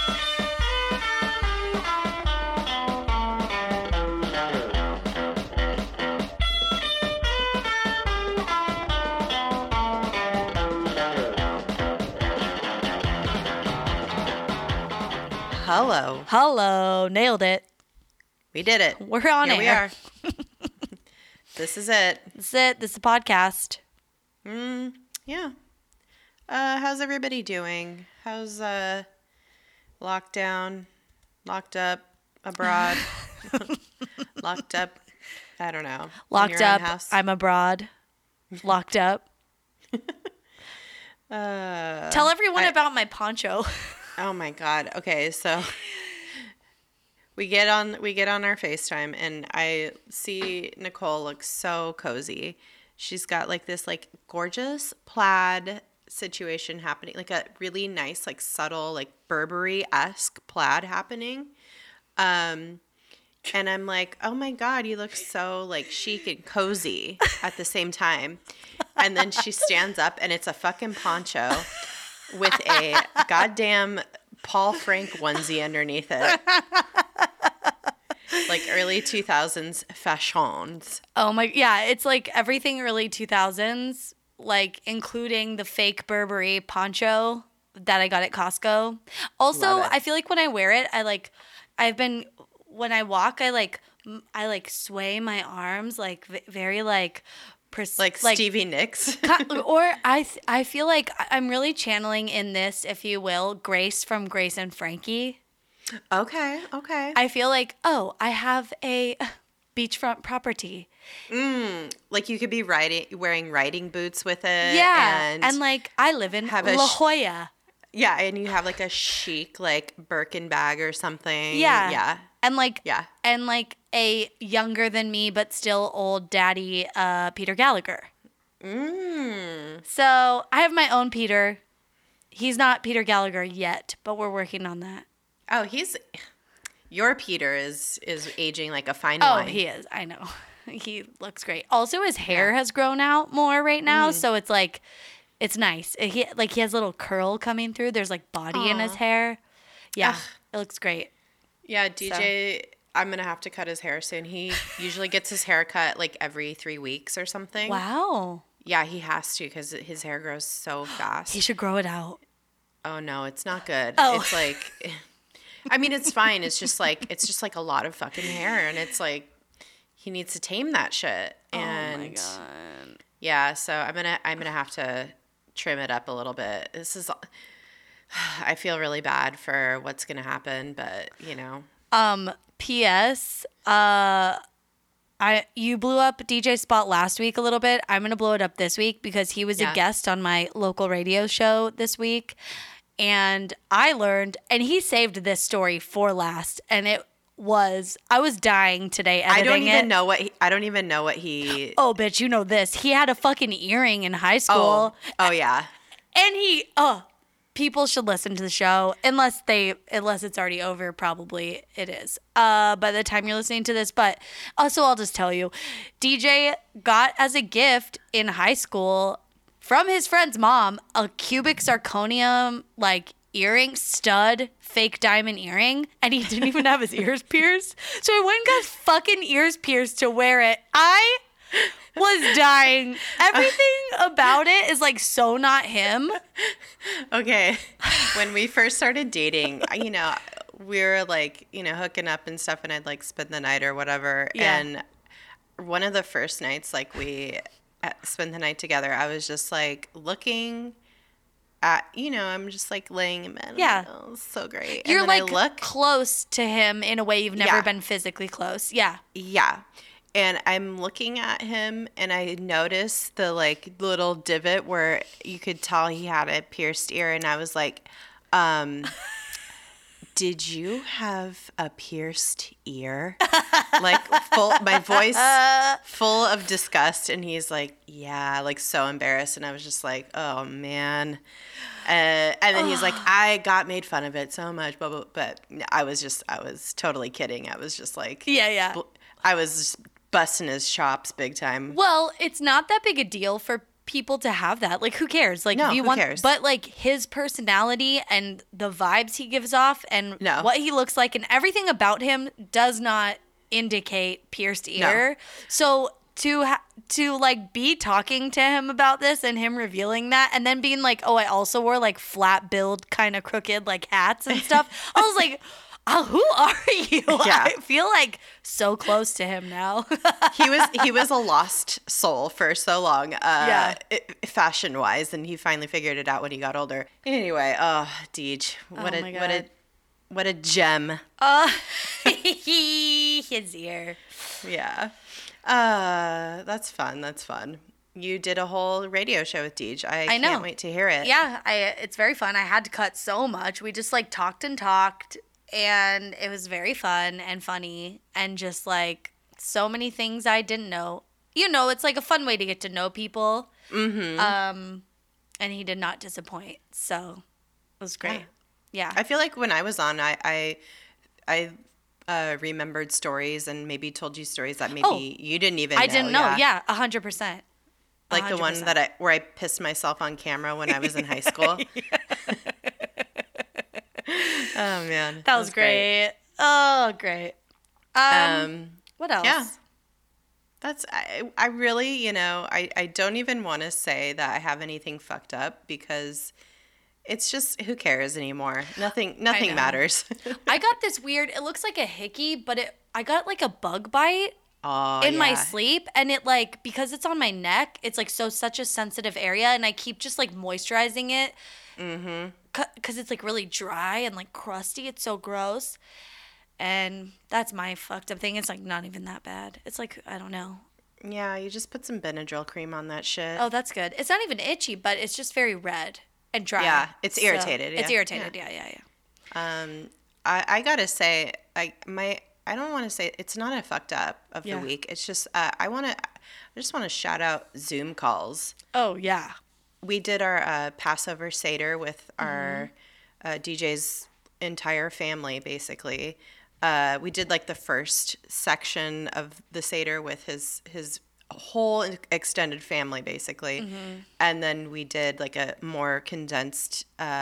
Hello. Hello. Nailed it. We did it. We're on Here air. we are. This is it. This is it. This is a podcast. Yeah. How's everybody doing? How's lockdown? Locked up abroad? Locked up? I don't know. Locked up. I'm abroad. Locked up. Tell everyone about my poncho. Oh my God. Okay, so we get on our FaceTime and I see Nicole look so cozy. She's got like this like gorgeous plaid situation happening, like a really nice, like subtle, like Burberry-esque plaid happening. And I'm like, oh my God, you look so like chic and cozy at the same time. And then she stands up and it's a fucking poncho with a goddamn Paul Frank onesie underneath it. Like early 2000s fashions. Oh my, yeah, it's like everything early 2000s, like including the fake Burberry poncho that I got at Costco. Also, I feel like when I wear it, when I walk, I sway my arms like very like like Stevie Nicks. Or I feel like I'm really channeling in this, if you will, Grace from Grace and Frankie. Okay. I feel like, I have a beachfront property. Like you could be wearing riding boots with it. Yeah, and like I live in La Jolla. Yeah, and you have like a chic like Birkin bag or something. Yeah. And like a younger than me but still old daddy, Peter Gallagher. So I have my own Peter. He's not Peter Gallagher yet, but we're working on that. Oh, your Peter is aging like a fine wine. Oh, he is. I know. He looks great. Also, his hair has grown out more right now, so it's like it's nice. He has a little curl coming through. There's like body in his hair. Yeah, it looks great. Yeah, DJ, I'm going to have to cut his hair soon. He usually gets his hair cut like every 3 weeks or something. Wow. Yeah, he has to because his hair grows so fast. He should grow it out. Oh, no, it's not good. Oh. It's like, I mean, it's fine. It's just like a lot of fucking hair. And it's like, he needs to tame that shit. And oh, my God. Yeah, so I'm gonna have to trim it up a little bit. I feel really bad for what's going to happen, but, you know. P.S. You blew up DJ Spot last week a little bit. I'm going to blow it up this week because he was a guest on my local radio show this week. And I learned, and he saved this story for last, and I was dying today editing it. I don't even know what he. Oh, bitch, you know this. He had a fucking earring in high school. Oh yeah. And people should listen to the show unless it's already over. Probably it is by the time you're listening to this. But also, I'll just tell you, DJ got as a gift in high school from his friend's mom a cubic zirconium like earring stud fake diamond earring, and he didn't even have his ears pierced. So I went and got fucking ears pierced to wear it. I was dying. Everything about it is like so not him. Okay. When we first started dating, you know, we were like, you know, hooking up and stuff, and I'd like spend the night or whatever. Yeah. And one of the first nights, like we spent the night together, I was just like looking at, you know, I'm just like laying in bed. Yeah. Like, oh, so great. You're like close to him in a way you've never been physically close. Yeah. Yeah. And I'm looking at him, and I noticed the like little divot where you could tell he had a pierced ear, and I was like, did you have a pierced ear? Like my voice full of disgust, and he's like, yeah, like so embarrassed, and I was just like, oh man. And then he's like, I got made fun of it so much, blah, blah, but I was totally kidding. I was just like, I was busting his chops big time. Well, it's not that big a deal for people to have that. Like, who cares? Like, No, if you who want, cares? but like his personality and the vibes he gives off and No. what he looks like and everything about him does not indicate pierced ear. So to like be talking to him about this and him revealing that and then being like, oh, I also wore like flat billed kind of crooked like hats and stuff. I was like, oh, who are you? Yeah. I feel like so close to him now. He was a lost soul for so long, fashion wise, and he finally figured it out when he got older. Anyway, Deej, what a gem. His ear. Yeah. That's fun. That's fun. You did a whole radio show with Deej. I know. Can't wait to hear it. Yeah, it's very fun. I had to cut so much. We just like talked and talked, and it was very fun and funny, and just like so many things I didn't know. You know, it's like a fun way to get to know people. Mm-hmm. And he did not disappoint, so it was great. Yeah. I feel like when I was on, I remembered stories and maybe told you stories that maybe you didn't even know. I didn't know. Yeah, 100%. Like the one where I pissed myself on camera when I was in high school. Oh man, that was great. Oh, great. What else? Yeah. That's I really, you know, I don't even want to say that I have anything fucked up because it's just, who cares anymore? Nothing matters. I got this weird, it looks like a hickey, but I got like a bug bite in my sleep, and it like, because it's on my neck, it's like such a sensitive area, and I keep just like moisturizing it. Mm-hmm. Because it's like really dry and like crusty. It's so gross. And that's my fucked up thing. It's like not even that bad. It's like, I don't know. Yeah, you just put some Benadryl cream on that shit. Oh, that's good. It's not even itchy, but it's just very red and dry. Yeah, it's irritated. It's irritated. Yeah. I gotta say, I don't want to say it's not a fucked up of the week. It's just I just want to shout out Zoom calls. Oh yeah. We did our Passover Seder with our DJ's entire family, basically. We did like the first section of the Seder with his whole extended family, basically. Mm-hmm. And then we did like a more condensed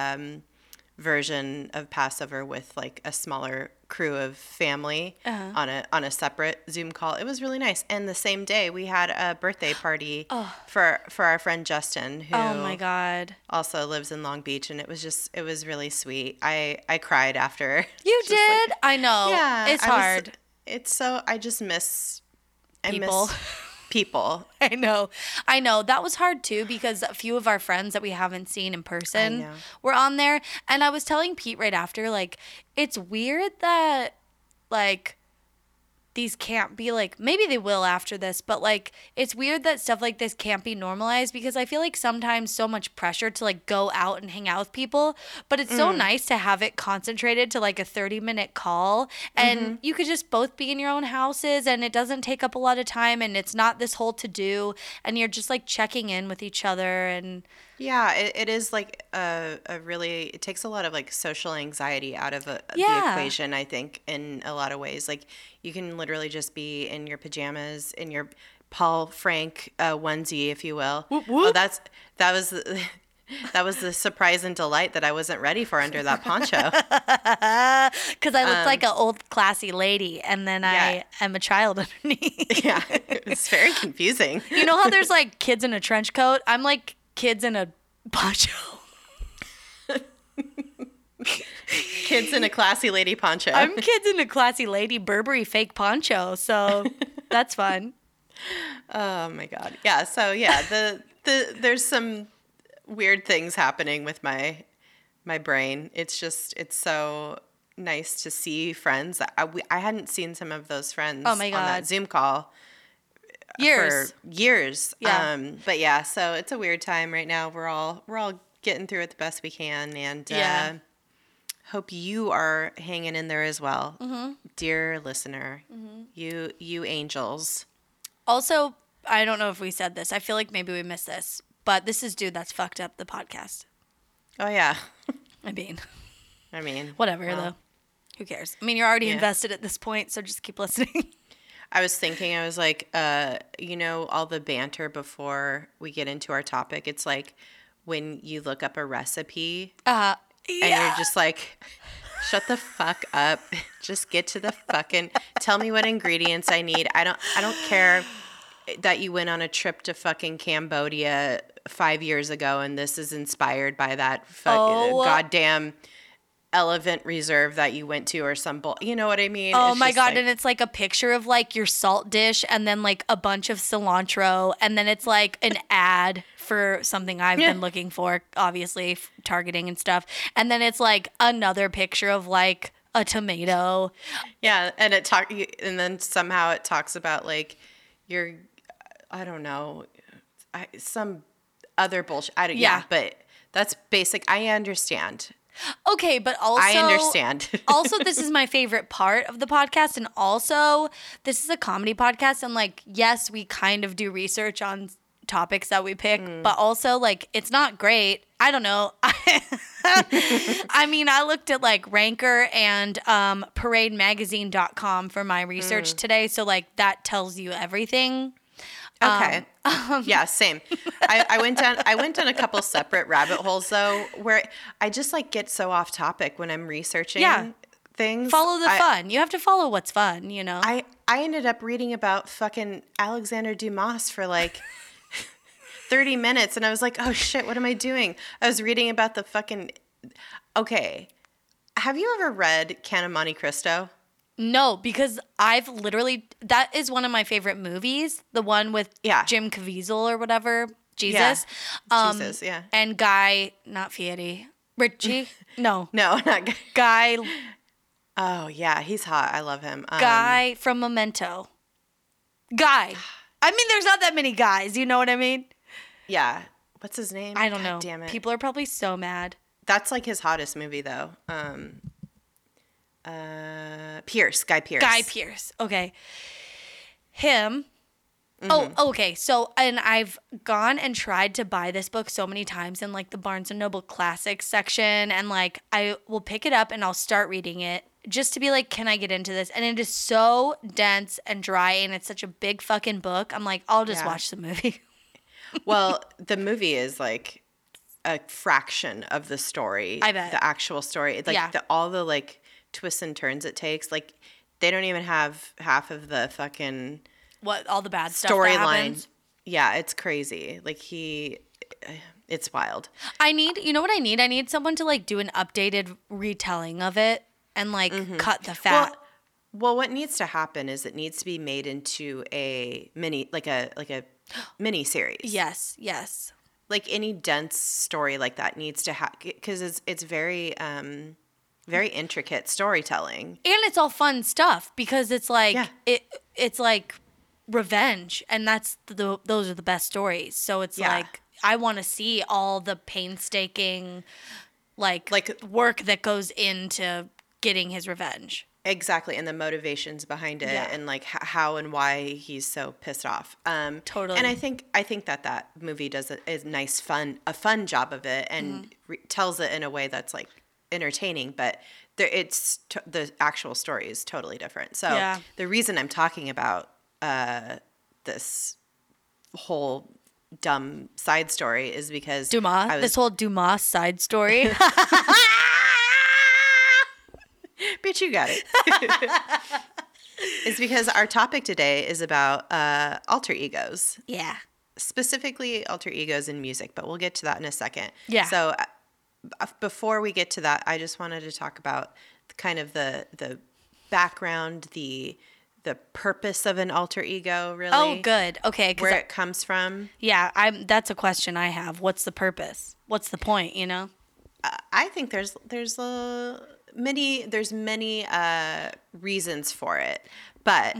version of Passover with like a smaller crew of family on a separate Zoom call. It was really nice. And the same day we had a birthday party for our friend Justin, who oh my God, also lives in Long Beach, and it was really sweet. I cried after. You did? Like, I know. Yeah. It's hard. I just miss people. People. I know. That was hard too, because a few of our friends that we haven't seen in person were on there. And I was telling Pete right after, like, it's weird that, like, these can't be like, maybe they will after this, but like, it's weird that stuff like this can't be normalized, because I feel like sometimes so much pressure to like go out and hang out with people, but it's so nice to have it concentrated to like a 30-minute call, and you could just both be in your own houses, and it doesn't take up a lot of time, and it's not this whole to do, and you're just like checking in with each other. And yeah, it is like it takes a lot of like social anxiety out of the equation, I think, in a lot of ways. Like, you can literally just be in your pajamas, in your Paul Frank onesie, if you will. Whoop, whoop. Oh, that was the surprise and delight that I wasn't ready for under that poncho. Because I looked like an old classy lady, and then I am a child underneath. Yeah, it's very confusing. You know how there's like kids in a trench coat? I'm like kids in a poncho. Kids in a classy lady poncho. I'm kids in a classy lady Burberry fake poncho, so that's fun. Oh my God. Yeah, so yeah, there's some weird things happening with my brain. It's so nice to see friends. I hadn't seen some of those friends on that Zoom call for years. Yeah. But yeah, so it's a weird time right now. We're all getting through it the best we can, and hope you are hanging in there as well, dear listener. You angels. Also, I don't know if we said this. I feel like maybe we missed this, but this is Dude That's Fucked Up, the podcast. Oh yeah. I mean, I mean, whatever, well, though. Who cares? I mean, you're already invested at this point, so just keep listening. I was thinking, I was like, all the banter before we get into our topic, it's like when you look up a recipe and you're just like, shut the fuck up. Just get to the fucking, tell me what ingredients I need. I don't care that you went on a trip to fucking Cambodia 5 years ago and this is inspired by that goddamn elephant reserve that you went to or some you know what I mean? Oh It's my just God. like, And it's like a picture of like your salt dish and then like a bunch of cilantro. And then it's like an ad for something I've been looking for, obviously targeting and stuff. And then it's like another picture of like a tomato. yeah, and and then somehow it talks about like your, I don't know, some other bullshit. Yeah. But that's basic. I understand. Okay, but also I understand. also, this is my favorite part of the podcast, and also this is a comedy podcast, and like, yes, we kind of do research on topics that we pick, but also like, it's not great. I don't know. I mean, I looked at like Ranker and ParadeMagazine.com for my research today, so like that tells you everything. Okay. Yeah, same. I went down a couple separate rabbit holes though, where I just like get so off topic when I'm researching things. Follow the fun. You have to follow what's fun, you know? I ended up reading about fucking Alexander Dumas for like 30 minutes and I was like, oh shit, what am I doing? I was reading about the fucking, okay. Have you ever read Count of Monte Cristo? No, because I've literally, that is one of my favorite movies. The one with Jim Caviezel or whatever. Jesus. Jesus, yeah. And Guy, not Fieri. Ritchie? No. No, not Guy. Oh, yeah. He's hot. I love him. Guy from Memento. Guy. I mean, there's not that many guys. You know what I mean? Yeah. What's his name? I don't know. Damn it. People are probably so mad. That's like his hottest movie, though. Guy Pearce. Guy Pearce. Okay. Him. Oh, okay. So, and I've gone and tried to buy this book so many times in like the Barnes and Noble Classics section. And like, I will pick it up and I'll start reading it just to be like, can I get into this? And it is so dense and dry and it's such a big fucking book. I'm like, I'll just watch the movie. Well, the movie is like a fraction of the story. I bet. The actual story. Like all the like twists and turns it takes. Like they don't even have half of the fucking what all the bad stuff storyline. Yeah, it's crazy. Like it's wild. You know what I need? I need someone to like do an updated retelling of it and like cut the fat. Well, what needs to happen is it needs to be made into a mini mini series. Yes. Like any dense story like that needs to have, because it's very very intricate storytelling, and it's all fun stuff because it's like it's like revenge, and those are the best stories. So it's like I want to see all the painstaking like work that goes into getting his revenge. Exactly, and the motivations behind it, and like how and why he's so pissed off. Totally. And I think that movie does a nice a fun job of it, and tells it in a way that's like entertaining. But the actual story is totally different. So the reason I'm talking about this whole dumb side story is because this whole Dumas side story. Bitch, you got it. It's because our topic today is about alter egos. Yeah. Specifically alter egos in music, but we'll get to that in a second. Yeah. So before we get to that, I just wanted to talk about kind of the background, the purpose of an alter ego, really. Oh, good. Okay. Where it comes from. Yeah, that's a question I have. What's the purpose? What's the point, you know? I think there's many reasons for it, but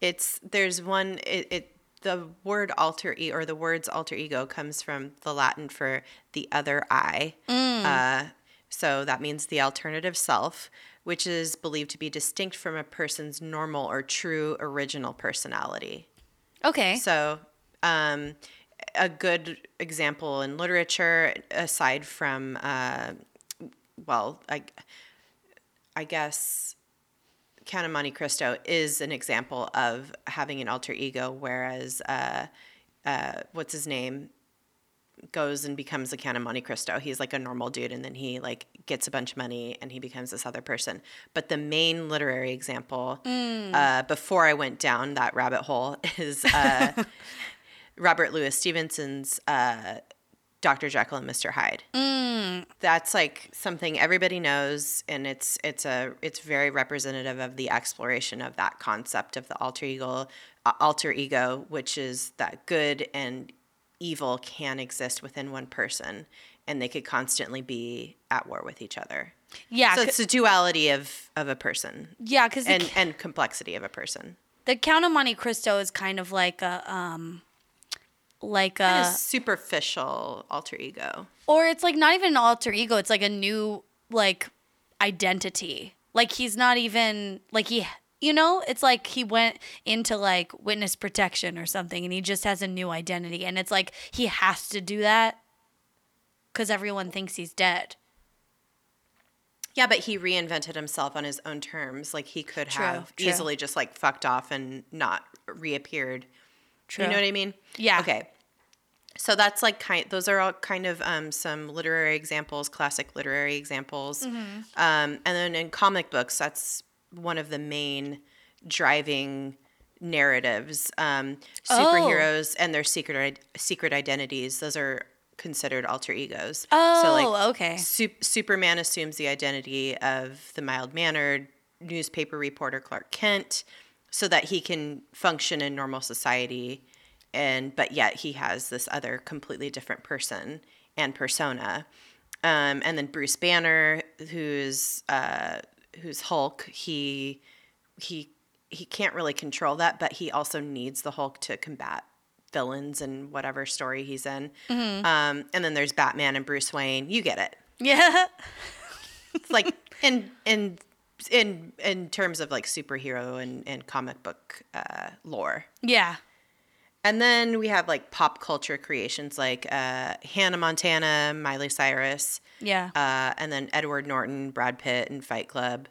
the word alter ego, or the words alter ego, comes from the Latin for the other I. So that means the alternative self, which is believed to be distinct from a person's normal or true original personality. Okay. So a good example in literature, aside from I guess Count of Monte Cristo is an example of having an alter ego, whereas what's his name goes and becomes the Count of Monte Cristo. He's like a normal dude, and then he like gets a bunch of money and he becomes this other person. But the main literary example, before I went down that rabbit hole, is Robert Louis Stevenson's Dr. Jekyll and Mr. Hyde. That's like something everybody knows, and it's very representative of the exploration of that concept of the alter ego, which is that good and evil can exist within one person, and they could constantly be at war with each other. Yeah. So it's the duality of a person. Yeah, because and complexity of a person. the Count of Monte Cristo is kind of like a Kind of superficial alter ego. or it's like not even an alter ego. It's like a new like identity. Like he's not even like it's like he went into like witness protection or something, and he just has a new identity, and it's like he has to do that because everyone thinks he's dead. Yeah, but he reinvented himself on his own terms. Like he could have easily just like fucked off and not reappeared. True. You know what I mean? Yeah. Okay. So that's like those are all kind of some literary examples, classic literary examples. And then in comic books, that's one of the main driving narratives. Superheroes and their secret identities. Those are considered alter egos. Oh, so like, okay. Superman assumes the identity of the mild-mannered newspaper reporter Clark Kent so that he can function in normal society, but yet he has this other completely different person and persona. And then Bruce Banner, who's Hulk, he can't really control that, but he also needs the Hulk to combat villains in whatever story he's in. And then there's Batman and Bruce Wayne. You get it. Yeah. It's like in terms of like superhero and comic book lore. Yeah. And then we have like pop culture creations like Hannah Montana, Miley Cyrus. Yeah. And then Edward Norton, Brad Pitt, and Fight Club.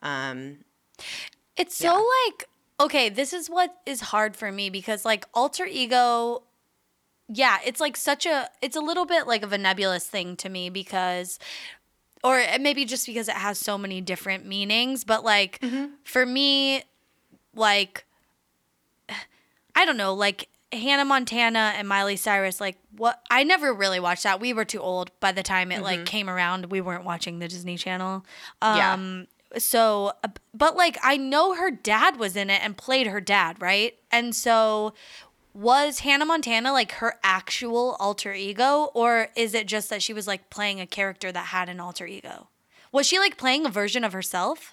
It's so like, okay, this is what is hard for me because like alter ego, yeah, it's like it's a little bit like of a nebulous thing to me because, or maybe just because it has so many different meanings, but like for me, like, I don't know, like Hannah Montana and Miley Cyrus, like what, I never really watched that. We were too old by the time it like came around. We weren't watching the Disney Channel. So, but like, I know her dad was in it and played her dad, right? And so was Hannah Montana like her actual alter ego, or is it just that she was like playing a character that had an alter ego? Was she like playing a version of herself?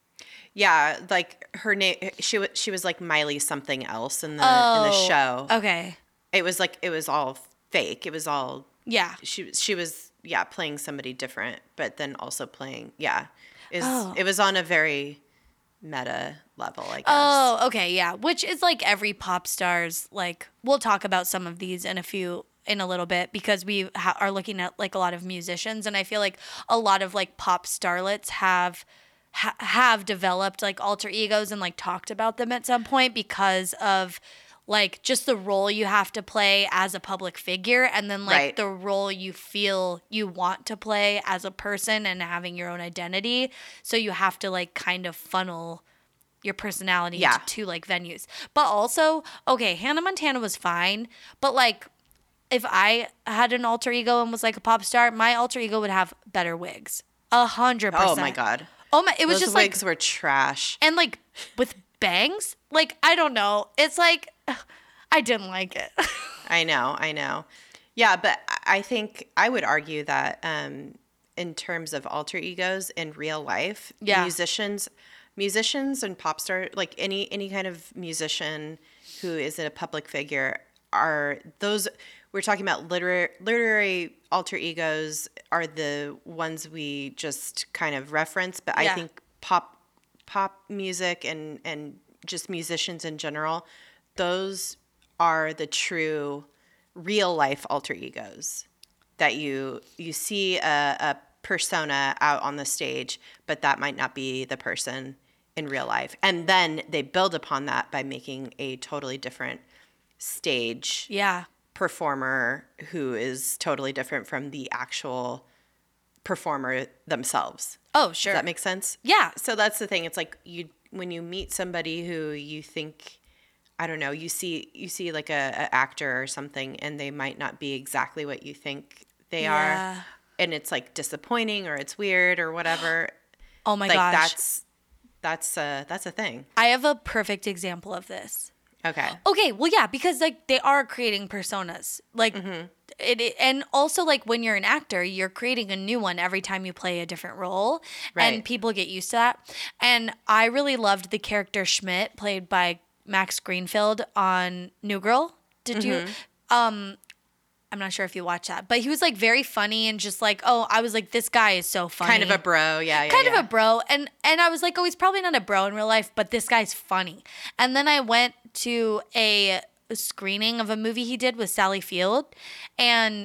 Yeah, like her name, she was like Miley something else in the show. Okay. It was all fake. It was all Yeah. She was playing somebody different, but then also playing It was on a very meta level, I guess. Oh, okay, yeah. Which is like every pop star's, like, we'll talk about some of these in a little bit because we are looking at like a lot of musicians, and I feel like a lot of like pop starlets have developed like alter egos and like talked about them at some point because of like just the role you have to play as a public figure, and then like the role you feel you want to play as a person and having your own identity. So you have to like kind of funnel your personality into two like venues. But also, okay, Hannah Montana was fine, but like if I had an alter ego and was like a pop star, my alter ego would have better wigs. 100%. Oh my God. Oh my, it was Those just like wigs were trash. And like with bangs, like I don't know. It's like I didn't like it. I know. Yeah, but I think I would argue that in terms of alter egos in real life, musicians and pop stars, like any kind of musician who is a public figure, are those we're talking about literary alter egos are the ones we just kind of reference, but I think pop music and just musicians in general, those are the true real life alter egos that you see a persona out on the stage, but that might not be the person in real life. And then they build upon that by making a totally different stage Yeah. performer who is totally different from the actual performer themselves. Oh, sure. Does that make sense? Yeah. So that's the thing. It's like when you meet somebody who you think, I don't know, you see like a actor or something, and they might not be exactly what you think they Yeah. are, and it's like disappointing or it's weird or whatever. Oh my Like gosh. that's a thing. I have a perfect example of this. Okay. Okay, well, yeah, because like they are creating personas, like and also like when you're an actor, you're creating a new one every time you play a different role, and Right. people get used to that. And I really loved the character Schmidt, played by Max Greenfield on New Girl. Did you? I'm not sure if you watched that, but he was like very funny and just like, oh, I was like, this guy is so funny. Kind of a bro. Yeah. Kind of a bro. And I was like, oh, he's probably not a bro in real life, but this guy's funny. And then I went to a screening of a movie he did with Sally Field, and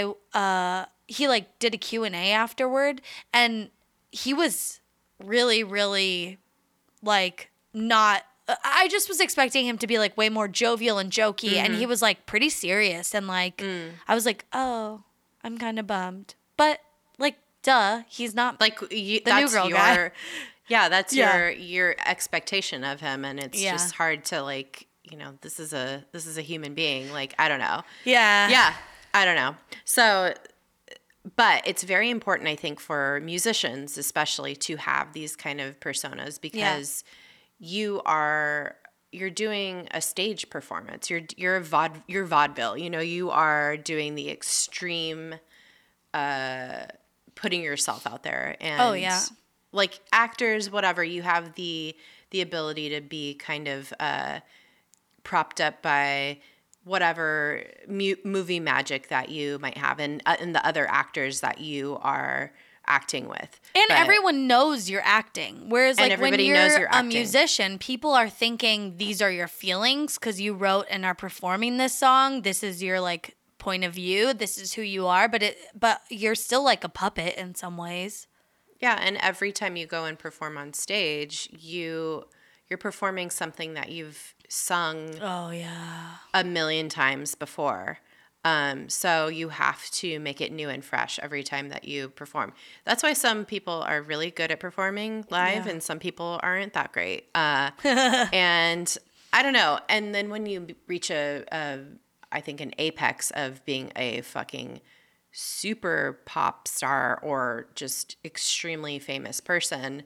he like did a Q&A afterward, and he was really, really like not. I just was expecting him to be like way more jovial and jokey, and he was like pretty serious, and like I was like, oh, I'm kind of bummed, but like, duh, he's not Like the that's New Girl your guy. yeah, that's Yeah. your expectation of him, and it's Yeah. just hard to like, this is a human being. Like, I don't know. Yeah. Yeah, I don't know. So, but it's very important, I think, for musicians especially to have these kind of personas because you're doing a stage performance. You're vaudeville. You are doing the extreme putting yourself out there. And Oh, yeah. like actors, whatever, you have the ability to be kind of propped up by whatever movie magic that you might have and the other actors that you are acting with. And But- everyone knows you're acting. Whereas, And like, when everybody you're knows you're a acting. musician, people are thinking these are your feelings because you wrote and are performing this song. This is your, like, point of view. This is who you are. But you're still like a puppet in some ways. Yeah, and every time you go and perform on stage, you're performing something that you've sung Oh, yeah. a million times before. So you have to make it new and fresh every time that you perform. That's why some people are really good at performing live Yeah. and some people aren't that great. And I don't know. And then when you reach I think an apex of being a fucking super pop star or just extremely famous person,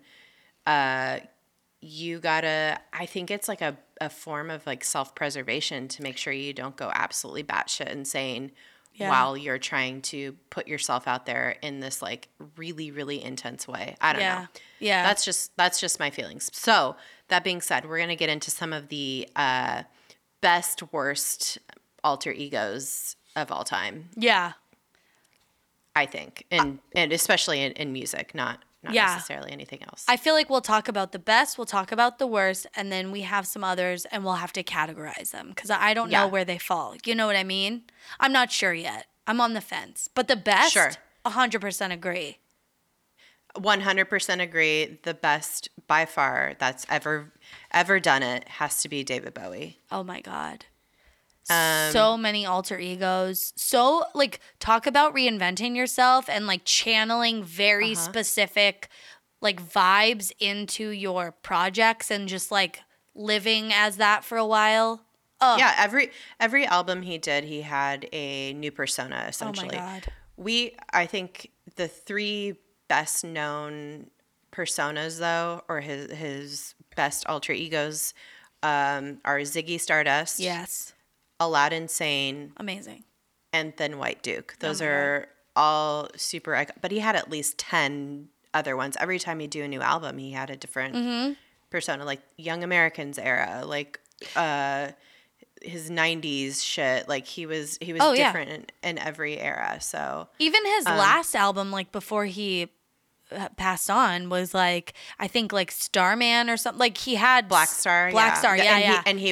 you gotta, I think it's like a form of like self-preservation to make sure you don't go absolutely batshit insane Yeah. while you're trying to put yourself out there in this like really, really intense way. I don't Yeah. know. Yeah. That's just my feelings. So that being said, we're going to get into some of the best, worst alter egos of all time, Yeah. I think. And especially in music, not Yeah. necessarily anything else. I feel like we'll talk about the best, we'll talk about the worst, and then we have some others and we'll have to categorize them because I don't know Yeah. where they fall. You know what I mean? I'm not sure yet. I'm on the fence. But the best, Sure. 100% agree. 100% agree. The best by far that's ever done it has to be David Bowie. Oh my God. So many alter egos. So, like, talk about reinventing yourself and, like, channeling very specific, like, vibes into your projects and just, like, living as that for a while. Oh, Yeah, every album he did, he had a new persona essentially. God. I think the three best known personas though, or his best alter egos, are Ziggy Stardust, Yes. Aladdin Sane, Amazing. and then White Duke. Those Oh my are all super but he had at least 10 other ones. Every time he'd do a new album, he had a different Mm-hmm. persona, like Young Americans era, like his 90s shit. Like he was Oh, yeah. different in every era. So Even his last album, like, before he passed on, was, like, I think, like, Starman or something. Like, he had Black Star, Black Star, yeah, and yeah. he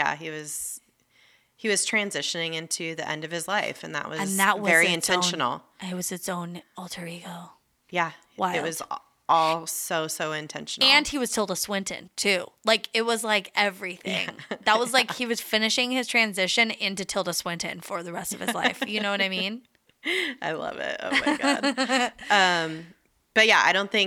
was transitioning into the end of his life, and that was And that was very its own- intentional. It was its own alter ego. Yeah, Wild. it was all so intentional. And he was Tilda Swinton too. Like it was like everything. Yeah. That was like he was finishing his transition into Tilda Swinton for the rest of his life. You know what I mean? I love it. Oh my God. But yeah,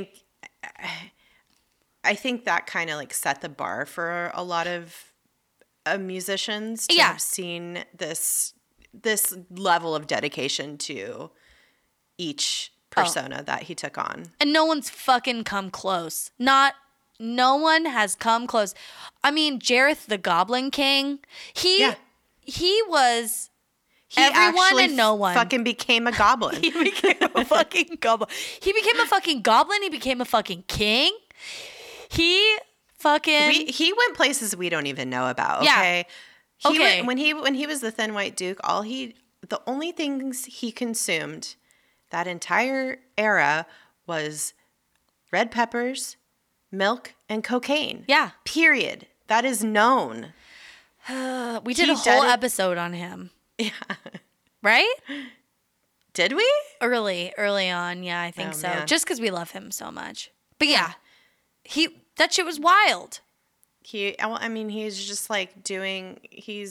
I think that kind of like set the bar for a lot of musicians to have seen this level of dedication to each persona that he took on. And no one's fucking come close. No one has come close. I mean, Jareth the Goblin King, he was everyone and no one. Fucking became a goblin. He became a fucking goblin. He became a fucking goblin. He became a fucking king. He went places we don't even know about. Okay. Yeah. When he was the Thin White Duke, the only things he consumed that entire era was red peppers, milk, and cocaine. Yeah. Period. That is known. We did a whole episode on him. Yeah. Right? Did we? Early on. Yeah, I think so. Man. Just because we love him so much. But yeah, that shit was wild. He's just like he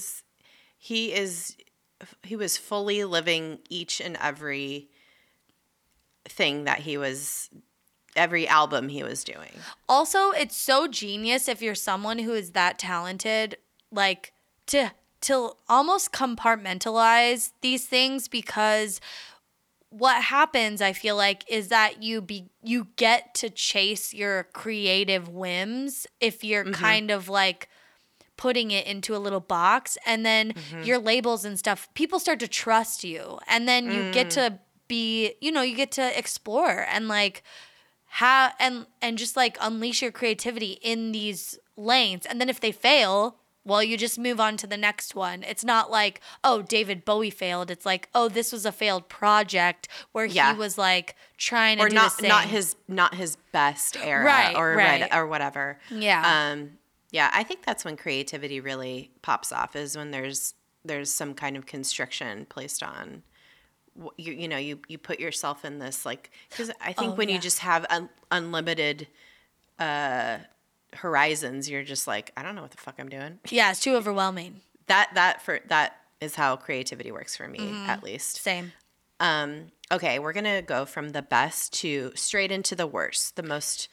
was fully living each and every thing that every album he was doing. Also, it's so genius if you're someone who is that talented, like to almost compartmentalize these things, because what happens, I feel like, is that you get to chase your creative whims if you're kind of like putting it into a little box, and then your labels and stuff, people start to trust you, and then you get to be, you get to explore and like and just like unleash your creativity in these lanes. And then if they fail, well, you just move on to the next one. It's not like, oh, David Bowie failed. It's like, oh, this was a failed project where he was like trying to do the same. not his best era, right, or whatever. Yeah. Yeah, I think that's when creativity really pops off, is when there's some kind of constriction placed on you put yourself in this, like, because I think when you just have unlimited horizons, you're just like, I don't know what the fuck I'm doing. Yeah, it's too overwhelming. That is how creativity works for me, at least. Same. Okay, we're gonna go from the best to straight into the worst. The most.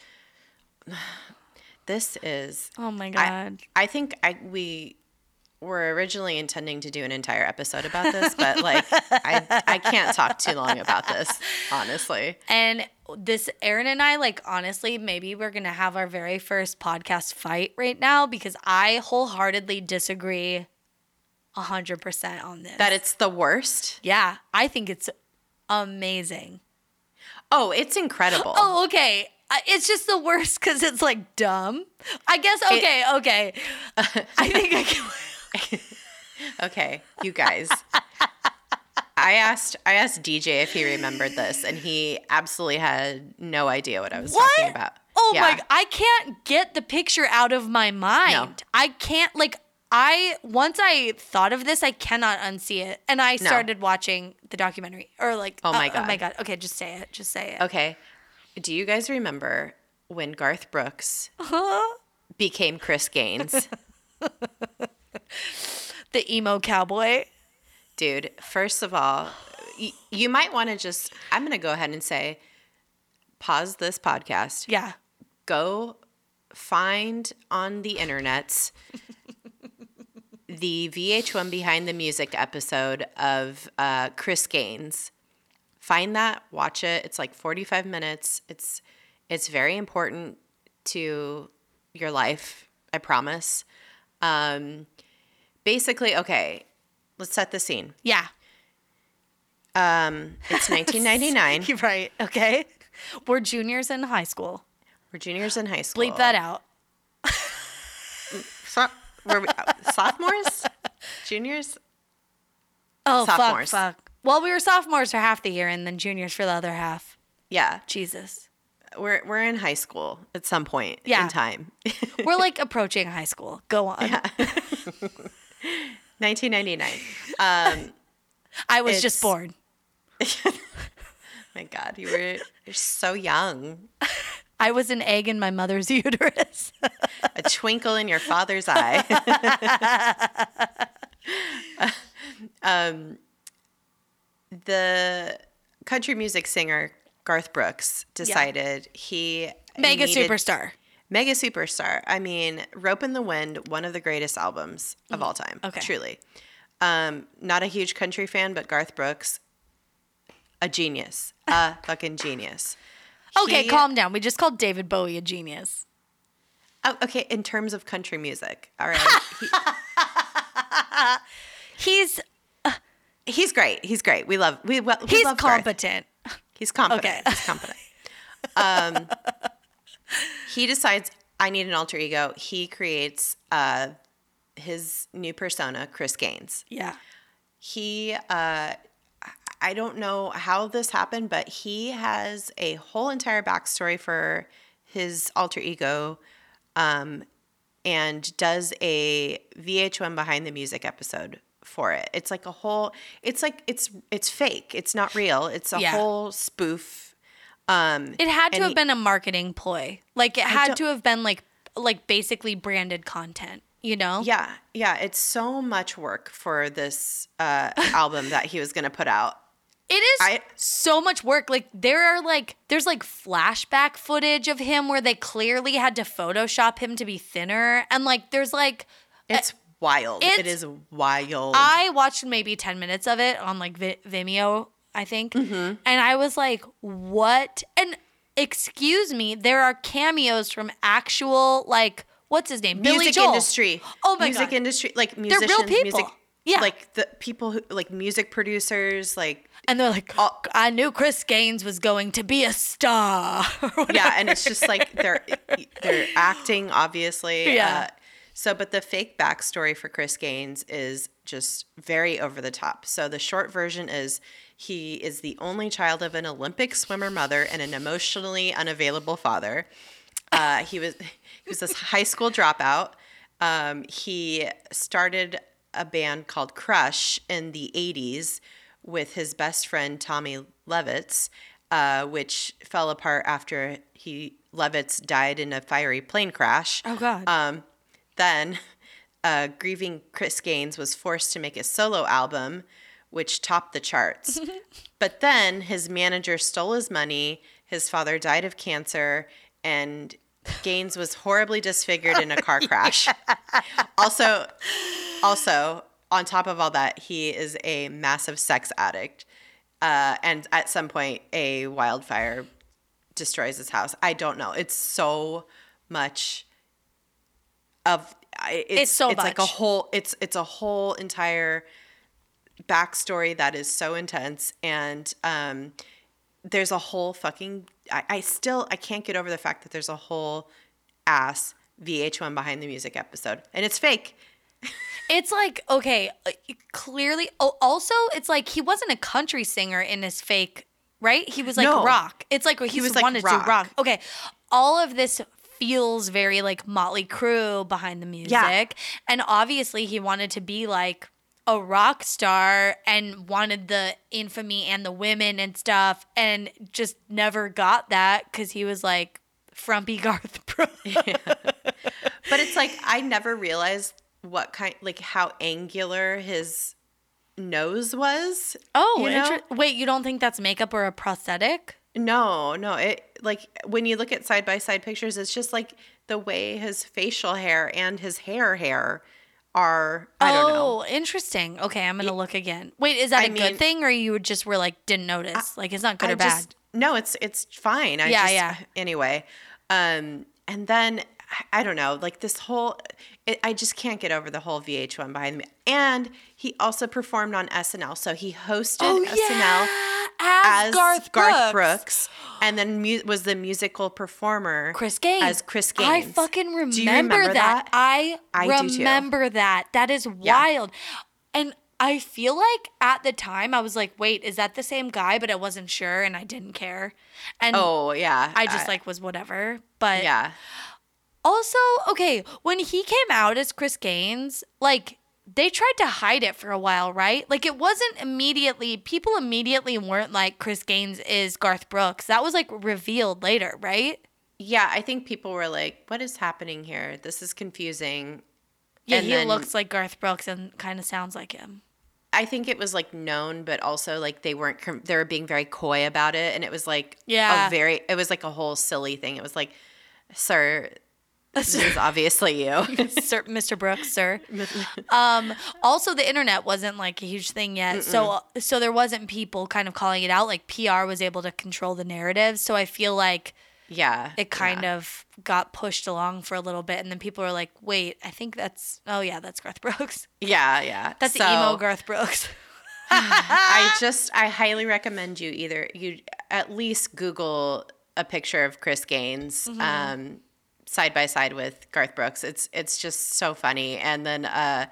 This is. Oh my God. I think we were originally intending to do an entire episode about this, but like I can't talk too long about this, honestly. And Aaron and I, like, honestly, maybe we're going to have our very first podcast fight right now, because I wholeheartedly disagree 100% on this. That it's the worst? Yeah, I think it's amazing. Oh, it's incredible. Oh, okay. It's just the worst because it's like dumb. I guess, okay. I think I can... Okay, you guys. I asked DJ if he remembered this, and he absolutely had no idea what I was talking about. Oh my! I can't get the picture out of my mind. No. I can't. Like, once I thought of this, I cannot unsee it, and I started watching the documentary. Or like, oh my god! Oh my god! Okay, just say it. Just say it. Okay. Do you guys remember when Garth Brooks became Chris Gaines? The emo cowboy. Dude, first of all, you might want to just, I'm going to go ahead and say, pause this podcast. Yeah. Go find on the internets the VH1 Behind the Music episode of Chris Gaines. Find that, watch it. It's like 45 minutes. It's very important to your life, I promise. Basically, okay, let's set the scene. Yeah. It's 1999. You're right. Okay. We're juniors in high school. We're juniors in high school. Bleep that out. Were we, sophomores? Juniors? Oh, sophomores. Fuck. Well, we were sophomores for half the year and then juniors for the other half. Yeah. Jesus. We're in high school at some point in time. We're like approaching high school. Go on. Yeah. 1999. I was just born. My God, you're so young. I was an egg in my mother's uterus. A twinkle in your father's eye. The country music singer Garth Brooks decided he Mega needed- superstar. Mega superstar. I mean, Rope in the Wind, one of the greatest albums of all time. Okay. Truly. Not a huge country fan, but Garth Brooks, a genius. A fucking genius. Okay, He- calm down. We just called David Bowie a genius. Oh, okay, in terms of country music. All right. He's great. He's great. We love He's love Garth. competent. He's competent. Okay. He's competent. He decides, I need an alter ego. He creates his new persona, Chris Gaines. Yeah. He, I don't know how this happened, but he has a whole entire backstory for his alter ego, and does a VH1 Behind the Music episode for it. It's like a whole, it's fake. It's not real. It's a Yeah. whole spoof. It had to And have he- been a marketing ploy. Like it had don't- to have been like basically branded content, you know? Yeah. It's so much work for this album that he was going to put out. It is so much work. Like there's like flashback footage of him where they clearly had to Photoshop him to be thinner. And like there's like It's wild. It it's- is wild. I watched maybe 10 minutes of it on like Vimeo, I think. Mm-hmm. And I was like, what? And excuse me, there are cameos from actual, like, what's his name? Billy music Joel. industry. Oh my music God. industry. Like real musicians. people. Music, Yeah. Like the people who, like music producers, like. And they're like, I knew Chris Gaines was going to be a star. or whatever. Yeah, and it's just like they're acting, obviously. Yeah. But the fake backstory for Chris Gaines is just very over the top. So the short version is he is the only child of an Olympic swimmer mother and an emotionally unavailable father. He was this high school dropout. He started a band called Crush in the 80s with his best friend Tommy Levitz, which fell apart after Levitz died in a fiery plane crash. Oh, God. Then grieving Chris Gaines was forced to make a solo album, which topped the charts. But then his manager stole his money, his father died of cancer, and Gaines was horribly disfigured in a car crash. Also, on top of all that, he is a massive sex addict. And at some point, a wildfire destroys his house. I don't know. It's so much of it's so like a much. whole it's a whole entire backstory that is so intense, and there's a whole fucking I can't get over the fact that there's a whole ass VH1 Behind the Music episode, and it's fake. It's like, okay, clearly. Oh, also, it's like he wasn't a country singer in his fake, right? He was like No. rock. It's like he was like wanted to rock. do rock. Okay, all of this feels very like Motley Crue Behind the Music. Yeah. And obviously he wanted to be like a rock star and wanted the infamy and the women and stuff, and just never got that because he was like frumpy Garth Brooks. But it's like I never realized how angular his nose was. Oh, you know? wait, you don't think that's makeup or a prosthetic? No. It like when you look at side by side pictures, it's just like the way his facial hair and his hair are. I don't know. Oh, interesting. Okay, I'm gonna look again. Wait, is that a good thing, or you just were like didn't notice? Like it's not good or bad? No, it's fine. Yeah. Anyway, and then I don't know, like this whole. I just can't get over the whole VH1 Behind Me. And he also performed on SNL, so he hosted SNL as Garth Brooks, and then was the musical performer Chris Gaines. as Chris Gaines. I fucking remember, Do you remember that? I do too. remember that. That is wild. And I feel like at the time I was like, wait, is that the same guy? But I wasn't sure and I didn't care. And Oh yeah, I just was whatever. But yeah. also, okay, when he came out as Chris Gaines, like they tried to hide it for a while, right? Like it wasn't people immediately weren't like Chris Gaines is Garth Brooks. That was like revealed later, right? Yeah, I think people were like, what is happening here? This is confusing. Yeah, And he then looks like Garth Brooks and kind of sounds like him. I think it was like known, but also like they were being very coy about it. And it was like Yeah. it was like a whole silly thing. It was like, sir, this is obviously you. Sir, Mr. Brooks, sir. Also, the internet wasn't like a huge thing yet, so there wasn't people kind of calling it out. Like PR was able to control the narrative, so I feel like Yeah. it kind of got pushed along for a little bit, and then people were like, "Wait, I think that's that's Garth Brooks. Yeah. That's the emo Garth Brooks." I highly recommend you at least Google a picture of Chris Gaines side by side with Garth Brooks. It's just so funny. And then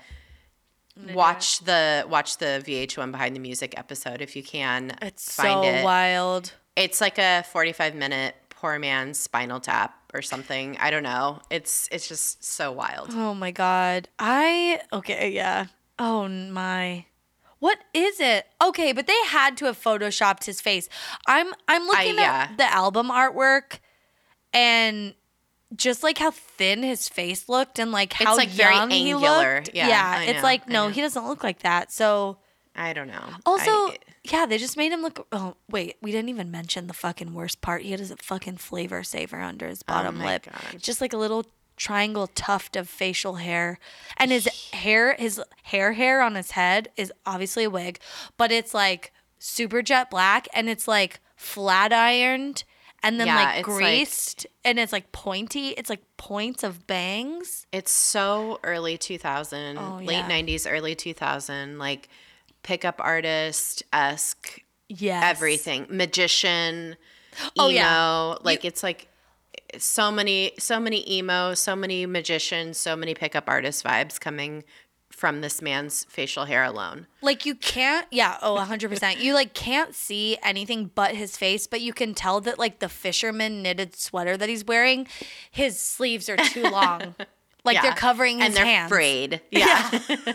watch the VH1 Behind the Music episode if you can. It's find so it. wild. It's like a 45-minute poor man's Spinal Tap or something. I don't know. It's just so wild. Oh my god. Okay, yeah. Oh my. What is it? Okay, but they had to have photoshopped his face. I'm looking at the album artwork and just like how thin his face looked and like how like young very he angular. looked. Yeah, it's like no, he doesn't look like that. So I don't know. also, yeah, they just made him look. Oh wait, we didn't even mention the fucking worst part. He had his fucking Flavor Saver under his bottom lip, God. just like a little triangle tuft of facial hair, and his hair on his head is obviously a wig, but it's like super jet black, and it's like flat ironed. And then like greased, and it's like pointy. It's like points of bangs. It's so early 2000, late 90s, early 2000, like pickup artist-esque, everything. Magician, emo. Like it's like so many emo, so many magicians, so many pickup artist vibes coming from this man's facial hair alone. Like you can't, 100%. You like can't see anything but his face, but you can tell that like the fisherman knitted sweater that he's wearing, his sleeves are too long. Like they're covering his hands. And they're frayed. Yeah.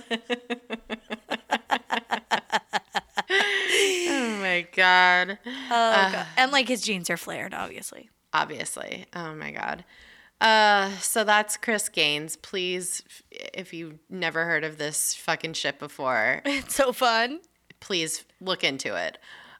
Oh my God. God. And like his jeans are flared, obviously. Obviously. Oh my God. So that's Chris Gaines. Please, if you've never heard of this fucking shit before, it's so fun. Please look into it.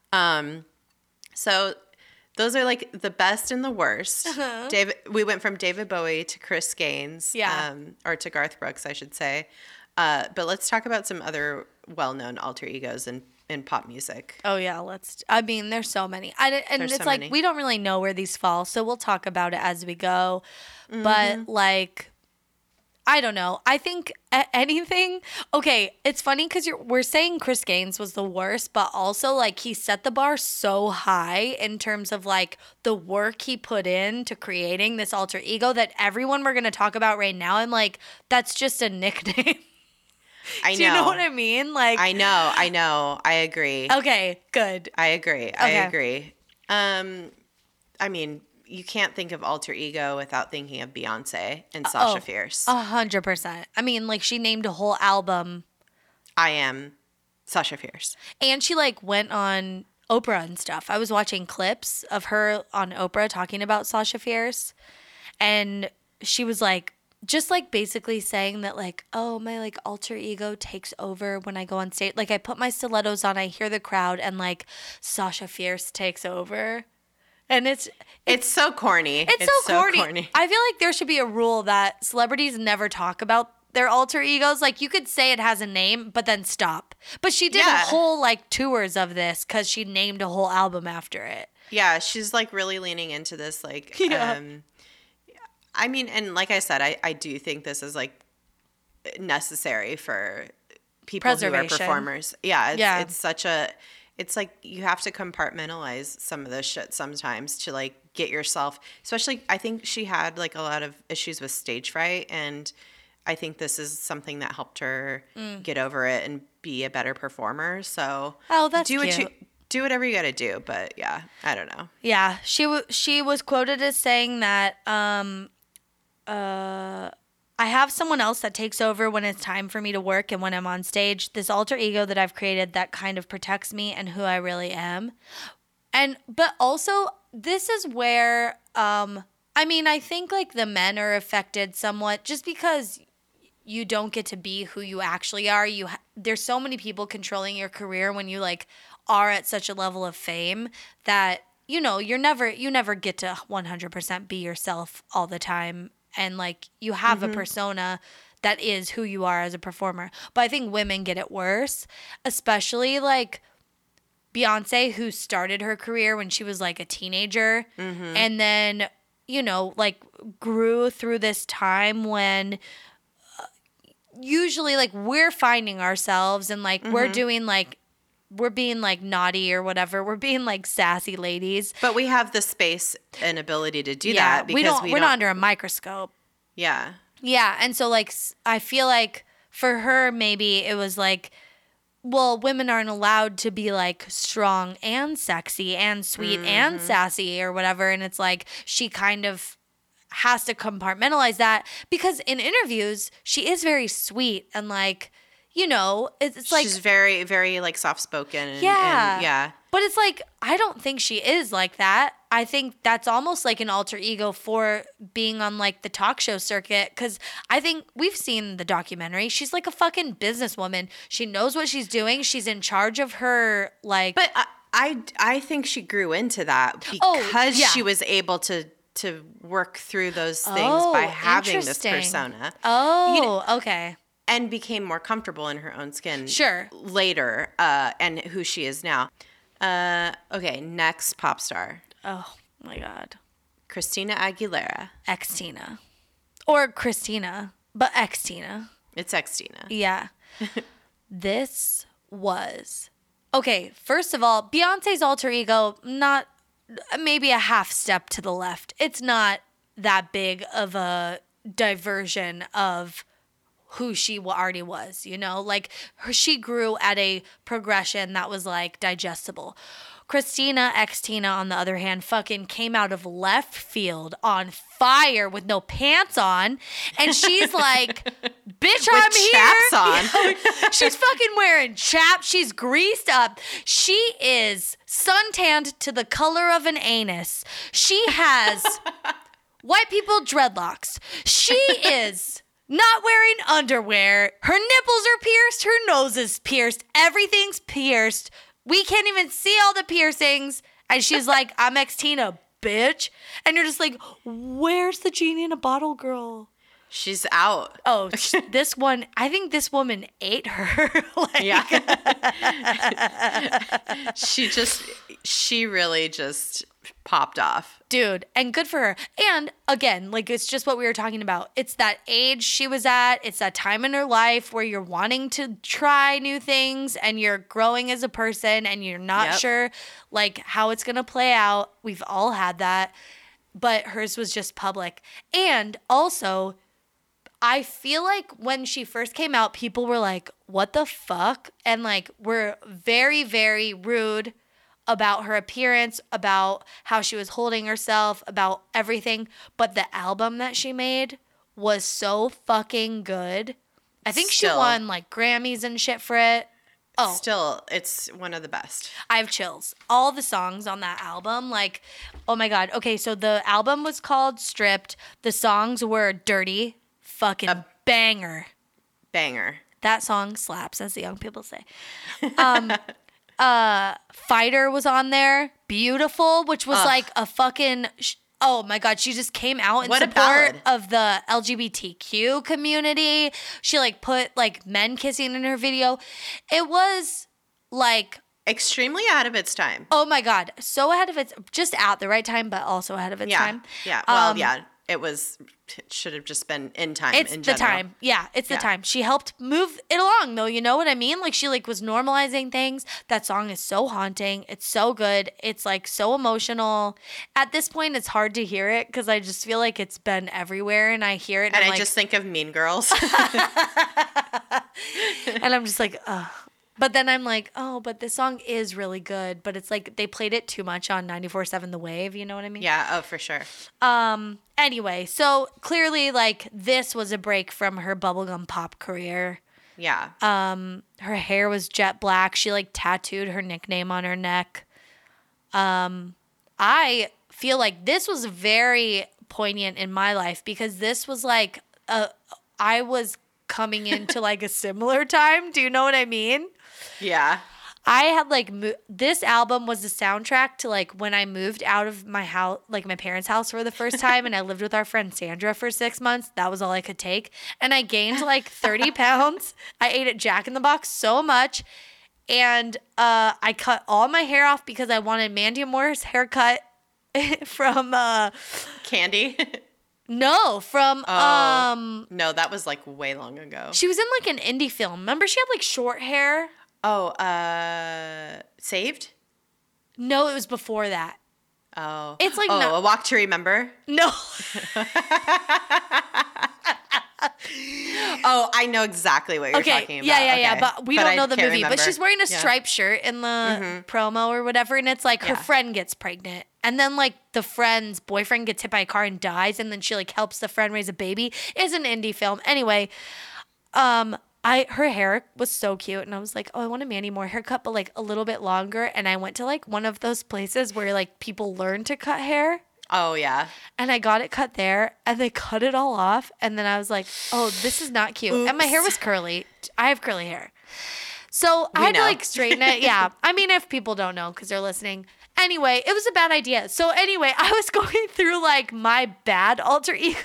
So those are like the best and the worst. We went from David Bowie to Chris Gaines, or to Garth Brooks, I should say. But let's talk about some other well-known alter egos in pop music. Oh yeah, there's so many. It's like we don't really know where these fall, so we'll talk about it as we go. Mm-hmm. But like, I don't know. I think anything. Okay, it's funny because we're saying Chris Gaines was the worst, but also like he set the bar so high in terms of like the work he put in to creating this alter ego that everyone we're gonna talk about right now, I'm like, that's just a nickname. I know. Do you know what I mean? Like I know. I agree. Okay, good. I agree. I mean, you can't think of alter ego without thinking of Beyonce and Sasha Fierce. 100%. I mean, like she named a whole album. I Am Sasha Fierce. And she like went on Oprah and stuff. I was watching clips of her on Oprah talking about Sasha Fierce. And she was like, just like basically saying that like, oh, my like alter ego takes over when I go on stage. Like I put my stilettos on, I hear the crowd, and like Sasha Fierce takes over. And it's so corny. It's so corny. I feel like there should be a rule that celebrities never talk about their alter egos. Like you could say it has a name, but then stop. But she did a whole like tours of this because she named a whole album after it. Yeah, she's like really leaning into this like I mean, and like I said, I do think this is like necessary for people who are performers. Yeah, it's such a, it's like you have to compartmentalize some of this shit sometimes to like get yourself, especially I think she had like a lot of issues with stage fright, and I think this is something that helped her get over it and be a better performer. So that's cute. Do whatever you got to do, but yeah, I don't know. Yeah, she was quoted as saying that I have someone else that takes over when it's time for me to work and when I'm on stage. This alter ego that I've created that kind of protects me and who I really am. But also this is where I mean, I think like the men are affected somewhat just because you don't get to be who you actually are. There's so many people controlling your career when you like are at such a level of fame that you never get to 100% be yourself all the time, and like you have a persona that is who you are as a performer. But I think women get it worse, especially like Beyonce, who started her career when she was like a teenager and then, like grew through this time when usually like we're finding ourselves and like we're doing like, we're being like naughty or whatever. We're being like sassy ladies. But we have the space and ability to do that because we're not under a microscope. Yeah. Yeah. And so like, I feel like for her, maybe it was like, well, women aren't allowed to be like strong and sexy and sweet and sassy or whatever. And it's like she kind of has to compartmentalize that because in interviews, she is very sweet and like, it's like she's very, very like soft spoken. Yeah. And, yeah. But it's like, I don't think she is like that. I think that's almost like an alter ego for being on like the talk show circuit. Cause I think we've seen the documentary. She's like a fucking businesswoman. She knows what she's doing. She's in charge of her like. But I think she grew into that because she was able to work through those things by having this persona. Okay. And became more comfortable in her own skin. Sure. Later, and who she is now. Okay, next pop star. Oh my God. Christina Aguilera. X-Tina. Or Christina, but X-Tina. It's X-Tina. Yeah. This was... Okay, first of all, Beyonce's alter ego, not maybe a half step to the left. It's not that big of a diversion of who she already was, like she grew at a progression that was like digestible. Christina X-Tina, on the other hand, fucking came out of left field on fire with no pants on. And she's like, bitch, I'm here. Chaps on. She's fucking wearing chaps. She's greased up. She is suntanned to the color of an anus. She has white people dreadlocks. She is... not wearing underwear. Her nipples are pierced. Her nose is pierced. Everything's pierced. We can't even see all the piercings. And she's like, I'm X-Tina, bitch. And you're just like, where's the genie in a bottle girl? She's out. Oh, this one, I think this woman ate her. Yeah. She really just popped off. Dude, and good for her. And again, like it's just what we were talking about. It's that age she was at. It's that time in her life where you're wanting to try new things and you're growing as a person and you're not sure like how it's going to play out. We've all had that. But hers was just public. And also, I feel like when she first came out, people were like, what the fuck? And like, were very, very rude about her appearance, about how she was holding herself, about everything. But the album that she made was so fucking good. I think she won like Grammys and shit for it. Oh. Still, it's one of the best. I have chills. All the songs on that album, like, oh my God. Okay, so the album was called Stripped. The songs were Dirty, fucking banger. Banger. That song slaps, as the young people say. Fighter was on there. Beautiful, which was like a fucking... oh my God, she just came out in support of the LGBTQ community. She like put like men kissing in her video. It was like... extremely ahead of its time. Oh my God, so ahead of its... just at the right time, but also ahead of its time. Yeah, well, it should have just been in time. It's the time. Yeah, it's the time. She helped move it along, though. You know what I mean? Like, she, like, was normalizing things. That song is so haunting. It's so good. It's, like, so emotional. At this point, it's hard to hear it because I just feel like it's been everywhere, and I hear it. And I just think of Mean Girls. And I'm just like, ugh. But then I'm like, oh, but this song is really good. But it's like they played it too much on 94.7 The Wave. You know what I mean? Yeah. Oh, for sure. Anyway, so clearly, like, this was a break from her bubblegum pop career. Yeah. Her hair was jet black. She, like, tattooed her nickname on her neck. I feel like this was very poignant in my life because this was like I was coming into like a similar time. Do you know what I mean? Yeah. I had like this album was the soundtrack to like when I moved out of my house, like my parents' house for the first time, and I lived with our friend Sandra for 6 months. That was all I could take, and I gained like 30 pounds. I ate at Jack in the Box so much, and I cut all my hair off because I wanted Mandy Moore's haircut from Candy. no, from No, that was like way long ago. she was in like an indie film. Remember she had like short hair? Oh, Saved? No, it was before that. Oh. It's like A Walk to Remember? No. Oh, I know exactly what you're talking about. Yeah. Okay. But we don't know the can't movie. remember. But she's wearing a striped shirt in the promo or whatever, and it's like her friend gets pregnant, and then like the friend's boyfriend gets hit by a car and dies, and then she like helps the friend raise a baby. It's an indie film. Anyway, her hair was so cute, and I was like, oh, I want a Mandy Moore haircut, but like a little bit longer. And I went to like one of those places where like people learn to cut hair. Oh, yeah. And I got it cut there, and they cut it all off. And then I was like, oh, this is not cute. Oops. And my hair was curly. I have curly hair. So I had to like straighten it. Yeah. I mean, if people don't know because they're listening. Anyway, it was a bad idea. So anyway, I was going through like my bad alter ego.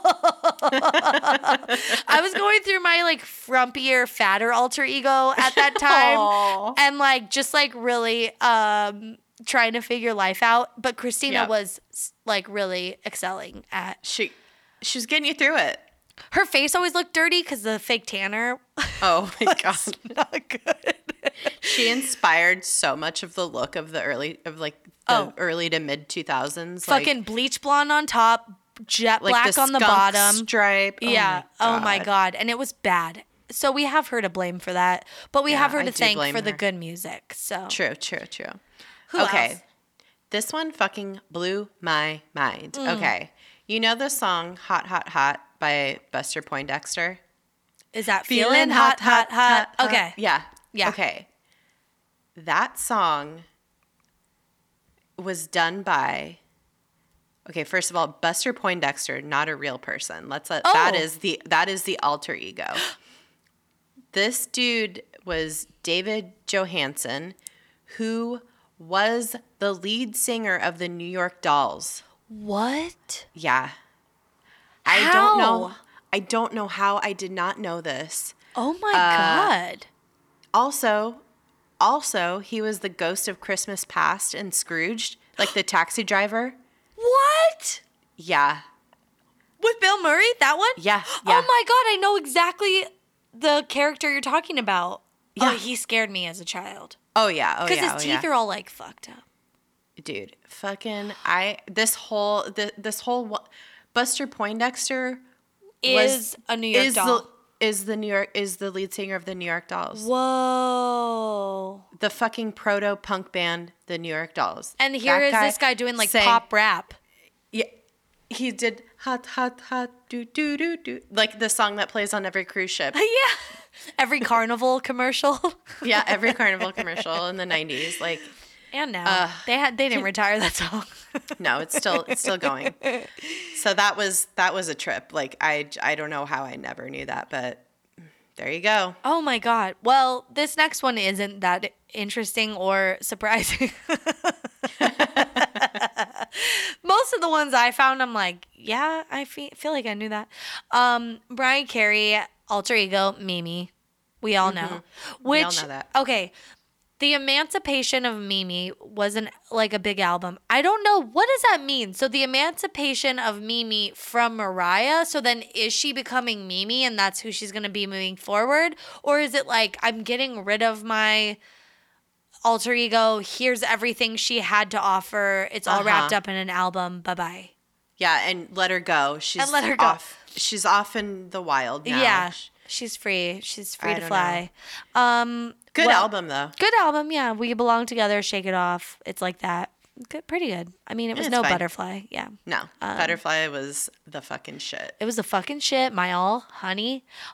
I was going through my like frumpier, fatter alter ego at that time. Aww. And like just like really trying to figure life out. But Christina was like really excelling at. She was getting you through it. Her face always looked dirty because the fake tanner. Oh my God. Not good. She inspired so much of the look of the early to mid 2000s. Fucking bleach blonde on top, jet like black the on the skunk bottom. stripe. Yeah. Oh my God. And it was bad. So we have her to blame for that, but we have her I to do thank blame for the her. good music. So True. Who Okay. else? This one fucking blew my mind. Mm. Okay. You know the song Hot Hot Hot by Buster Poindexter? Is that feeling hot, hot, hot? Okay. Yeah. Yeah. Okay. That song was done by, okay, first of all, Buster Poindexter, not a real person. That is the alter ego. This dude was David Johansen, who was the lead singer of the New York Dolls. What? Yeah. How? I don't know how I did not know this. Oh my God. Also, he was the ghost of Christmas Past in Scrooged, like the taxi driver. What? Yeah. With Bill Murray? That one? Yeah. Oh my God. I know exactly the character you're talking about. Yeah. Oh, he scared me as a child. Oh, yeah. Because his teeth are all like fucked up. Dude, fucking, this whole Buster Poindexter Is a New York doll. Is the lead singer of the New York Dolls. Whoa. The fucking proto-punk band, the New York Dolls. And here is this guy doing like pop rap. Yeah, he did hot, hot, hot, do, do, do, do. Like the song that plays on every cruise ship. Yeah. Every carnival commercial. Yeah, every carnival commercial in the 90s. Like, and now they didn't retire that song. no, it's still going. So that was a trip. Like I don't know how I never knew that, but there you go. Oh my God. Well, this next one isn't that interesting or surprising. Most of the ones I found, I'm like, yeah, I feel like I knew that. Mariah Carey, alter ego, Mimi. We all know. We all know that. Okay. The Emancipation of Mimi was a big album. I don't know. What does that mean? So the Emancipation of Mimi from Mariah. So then is she becoming Mimi and that's who she's going to be moving forward? Or is it like I'm getting rid of my alter ego. Here's everything she had to offer. It's all wrapped up in an album. Bye-bye. Yeah, and let her go. Let her go. She's off in the wild now. Yeah. She's free. She's free I to don't fly. Good album, though. Good album, yeah. We Belong Together, Shake It Off. It's like that. Good, pretty good. I mean, it was no fine. Butterfly. Yeah. No, Butterfly was the fucking shit. It was the fucking shit. My all, honey.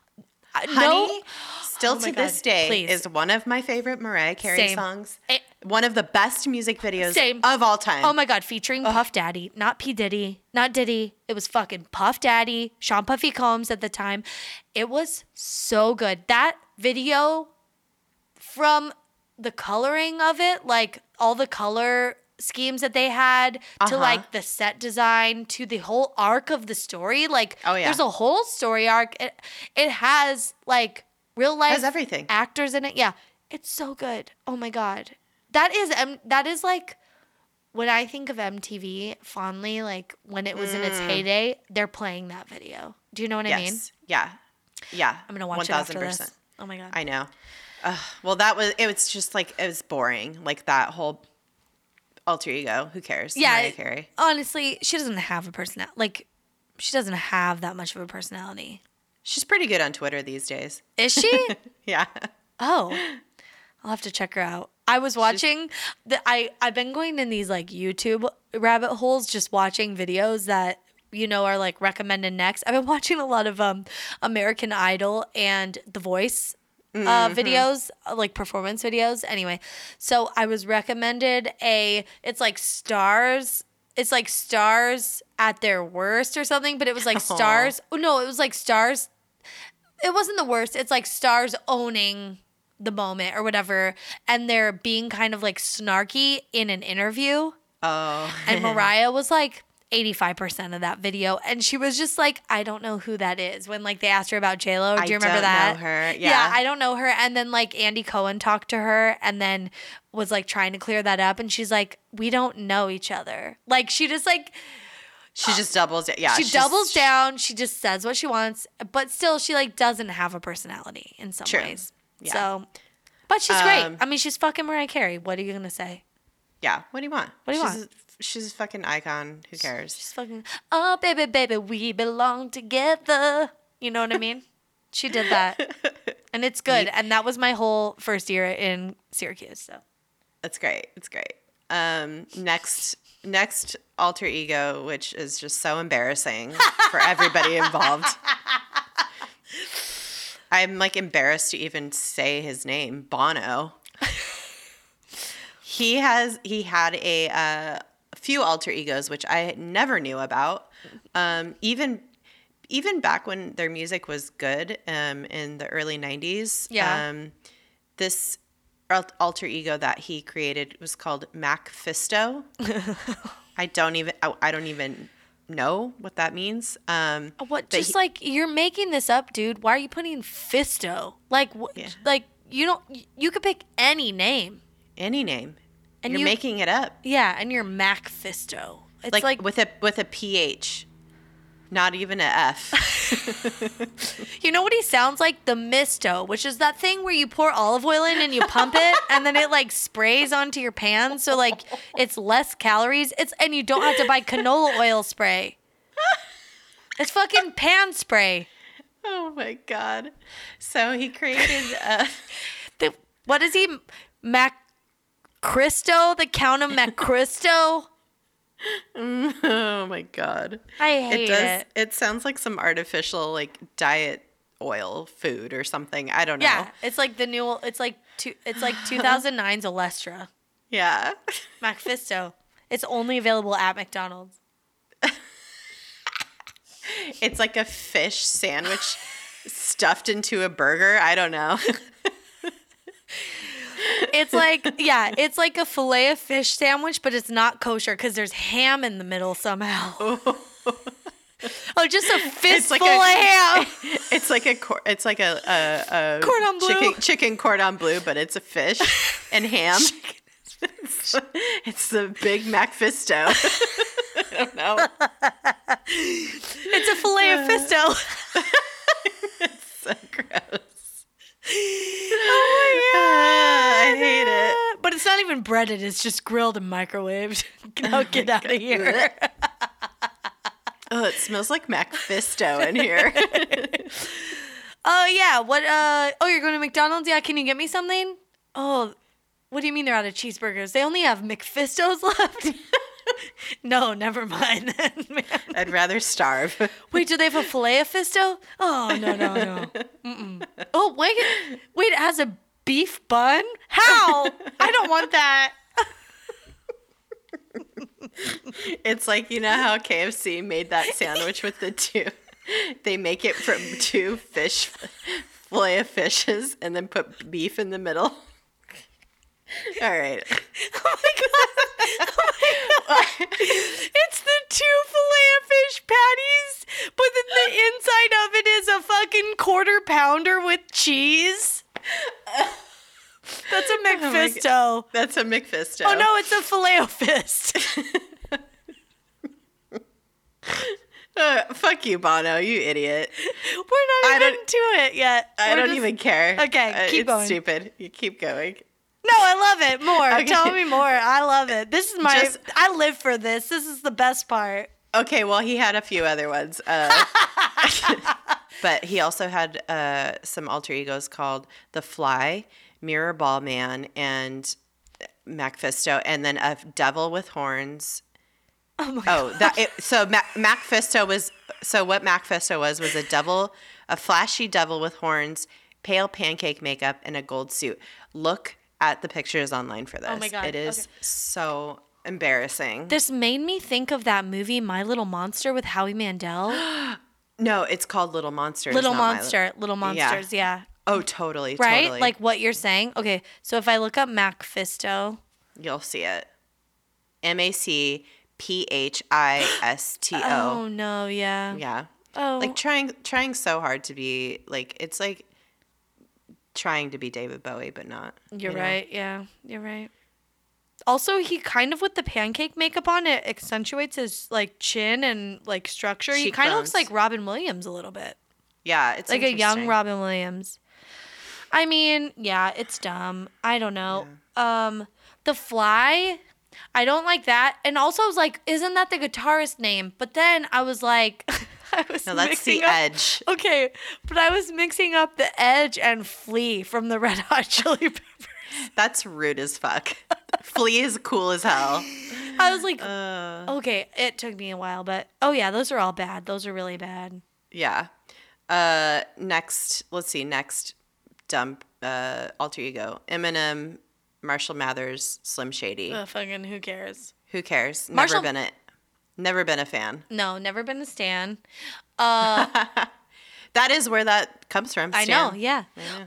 Honey, still Oh my to this God, day, please. is one of my favorite Mariah Carey Same. songs. It- One of the best music videos Same. of all time. Oh my God, featuring Puff Daddy, not P. Diddy, not Diddy. It was fucking Puff Daddy, Sean Puffy Combs at the time. It was so good. That video, from the coloring of it, like all the color schemes that they had, to like the set design, to the whole arc of the story. Like, Oh, yeah. there's a whole story arc. It has like real life Has everything. actors in it. Yeah, it's so good. Oh my God. That is like, when I think of MTV fondly, like when it was in its heyday, they're playing that video. Do you know what I mean? Yes. Yeah. Yeah. I'm gonna watch it after this. Oh my God. I know. Well, it was just like, it was boring. Like that whole alter ego. Who cares? Yeah. Mariah Carey. Honestly, she doesn't have a personality. Like, she doesn't have that much of a personality. She's pretty good on Twitter these days. Is she? Yeah. Oh, I'll have to check her out. I was watching I've been going in these like YouTube rabbit holes, just watching videos that are like recommended next. I've been watching a lot of American Idol and The Voice videos, like performance videos. Anyway, so I was recommended it's like stars at their worst or something, but it was like stars. Oh no, it was like stars. It wasn't the worst. It's like stars owning the moment or whatever, and they're being kind of like snarky in an interview. Oh. And Mariah was like 85% of that video, and she was just like, I don't know who that is, when like they asked her about J-Lo. Do you remember that? I don't know her. Yeah. I don't know her. And then like Andy Cohen talked to her and then was like trying to clear that up, and she's like, we don't know each other. Like, she just like, She just doubles. Yeah. she doubles down. She just says what she wants, but still she like doesn't have a personality in some True. ways. Yeah. So, but she's great. I mean, she's fucking Mariah Carey. What are you gonna say? Yeah. What do you want? What do you want? She's a fucking icon. Who cares? She's fucking, oh, baby, baby, we belong together. You know what I mean? She did that. And it's good. And that was my whole first year in Syracuse. So That's great. It's great. Next alter ego, which is just so embarrassing for everybody involved. I'm like embarrassed to even say his name, Bono. He had a few alter egos, which I never knew about. Even back when their music was good, in the early 90s. Yeah. This alter ego that he created was called Macfisto. I don't even know what that means. what? Just like, you're making this up, dude. Why are you putting Fisto? Like, like you could pick any name. Any name. And you're making it up. Yeah, and you're Mac Fisto. It's like with a PH. Not even a F. You know what he sounds like? The Misto, which is that thing where you pour olive oil in and you pump it and then it like sprays onto your pan, so like it's less calories. And you don't have to buy canola oil spray. It's fucking pan spray. Oh my God. So he created what is he? Mac Cristo? The Count of Mac Cristo? oh my God. I hate it. It sounds like some artificial like diet oil food or something. I don't know. Yeah, it's like the new. It's like 2009's Olestra. Yeah. Macfisto. It's only available at McDonald's. It's like a fish sandwich stuffed into a burger. I don't know. It's like, yeah, it's like a filet of fish sandwich, but it's not kosher because there's ham in the middle somehow. Oh, just a fistful of ham. It's like a Cordon bleu. chicken cordon bleu, but it's a fish and ham. It's the Big Macfisto. I don't know. It's a filet of fisto. It's so gross. Oh my God. I hate it. But it's not even breaded. It's just grilled and microwaved. Now get out of here. Oh, it smells like Macfisto in here. Oh, yeah. What? Oh, you're going to McDonald's? Yeah. Can you get me something? Oh, what do you mean they're out of cheeseburgers? They only have McFistos left. No, never mind then, man. I'd rather starve. Wait, do they have a filet-o-fisto? Oh, no. Mm-mm. Oh, wait, it has a beef bun? How? I don't want that. It's like, you know how KFC made that sandwich with the two, they make it from two fillet of fishes and then put beef in the middle. All right. Oh my god. It's the 2 filet-o-fish patties, but then the inside of it is a fucking quarter pounder with cheese. That's a McFisto. That's a McFisto. Oh no, it's a filet-o-fist. Fuck you, Bono, you idiot. We're not even to it yet. I don't even care. Okay, keep going. It's stupid. You keep going. No, I love it. More. Okay. Tell me more. I love it. This is I live for this. This is the best part. Okay, well, he had a few other ones. But he also had some alter egos called The Fly, Mirror Ball Man, and MacPhisto, and then a devil with horns. Oh my god. MacPhisto was, so what MacPhisto was a devil, a flashy devil with horns, pale pancake makeup, and a gold suit. Look at the pictures online for this. Oh my god. It is so embarrassing. This made me think of that movie My Little Monster with Howie Mandel. No, it's called Little Monsters. Little Monsters, yeah. Oh, totally. Right? Totally. Like what you're saying? Okay, so if I look up MacPhisto. You'll see it. MacPhisto. Oh, no, yeah. Yeah. Oh. Like trying so hard to be, like, it's like trying to be David Bowie, but not. You're right, yeah. You're right. Also, he kind of, with the pancake makeup on, it accentuates his, like, chin and, like, structure. He kind of looks like Robin Williams a little bit. Yeah, it's like a young Robin Williams. I mean, yeah, it's dumb. I don't know. Yeah. The Fly, I don't like that. And also, I was like, isn't that the guitarist name? But then I was like... No, that's the Edge. Okay, but I was mixing up the Edge and Flea from the Red Hot Chili Peppers. That's rude as fuck. Flea is cool as hell. I was like, okay, it took me a while, but oh yeah, those are all bad. Those are really bad. Yeah. Next dumb alter ego. Eminem, Marshall Mathers, Slim Shady. Fucking who cares? Who cares? Marshall... Never been a fan. No, never been a stan. That is where that comes from. Stan. I know, yeah.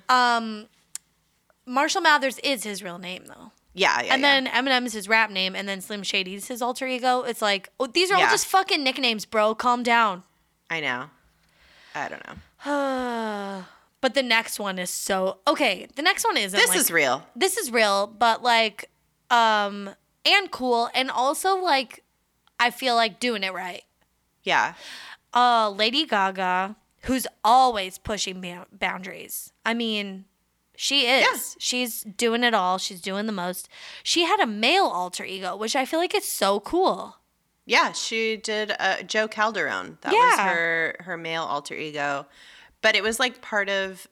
Marshall Mathers is his real name, though. Yeah. And then Eminem is his rap name, and then Slim Shady's his alter ego. It's like, these are all just fucking nicknames, bro. Calm down. I know. I don't know. But the next one is so... Okay, the next one isn't This is real. This is real, but like, and cool, and also like, I feel like doing it right. Yeah. Lady Gaga, who's always pushing boundaries. I mean... She is. Yeah. She's doing it all. She's doing the most. She had a male alter ego, which I feel like is so cool. Yeah, she did Joe Calderone. That was her male alter ego. But it was like part of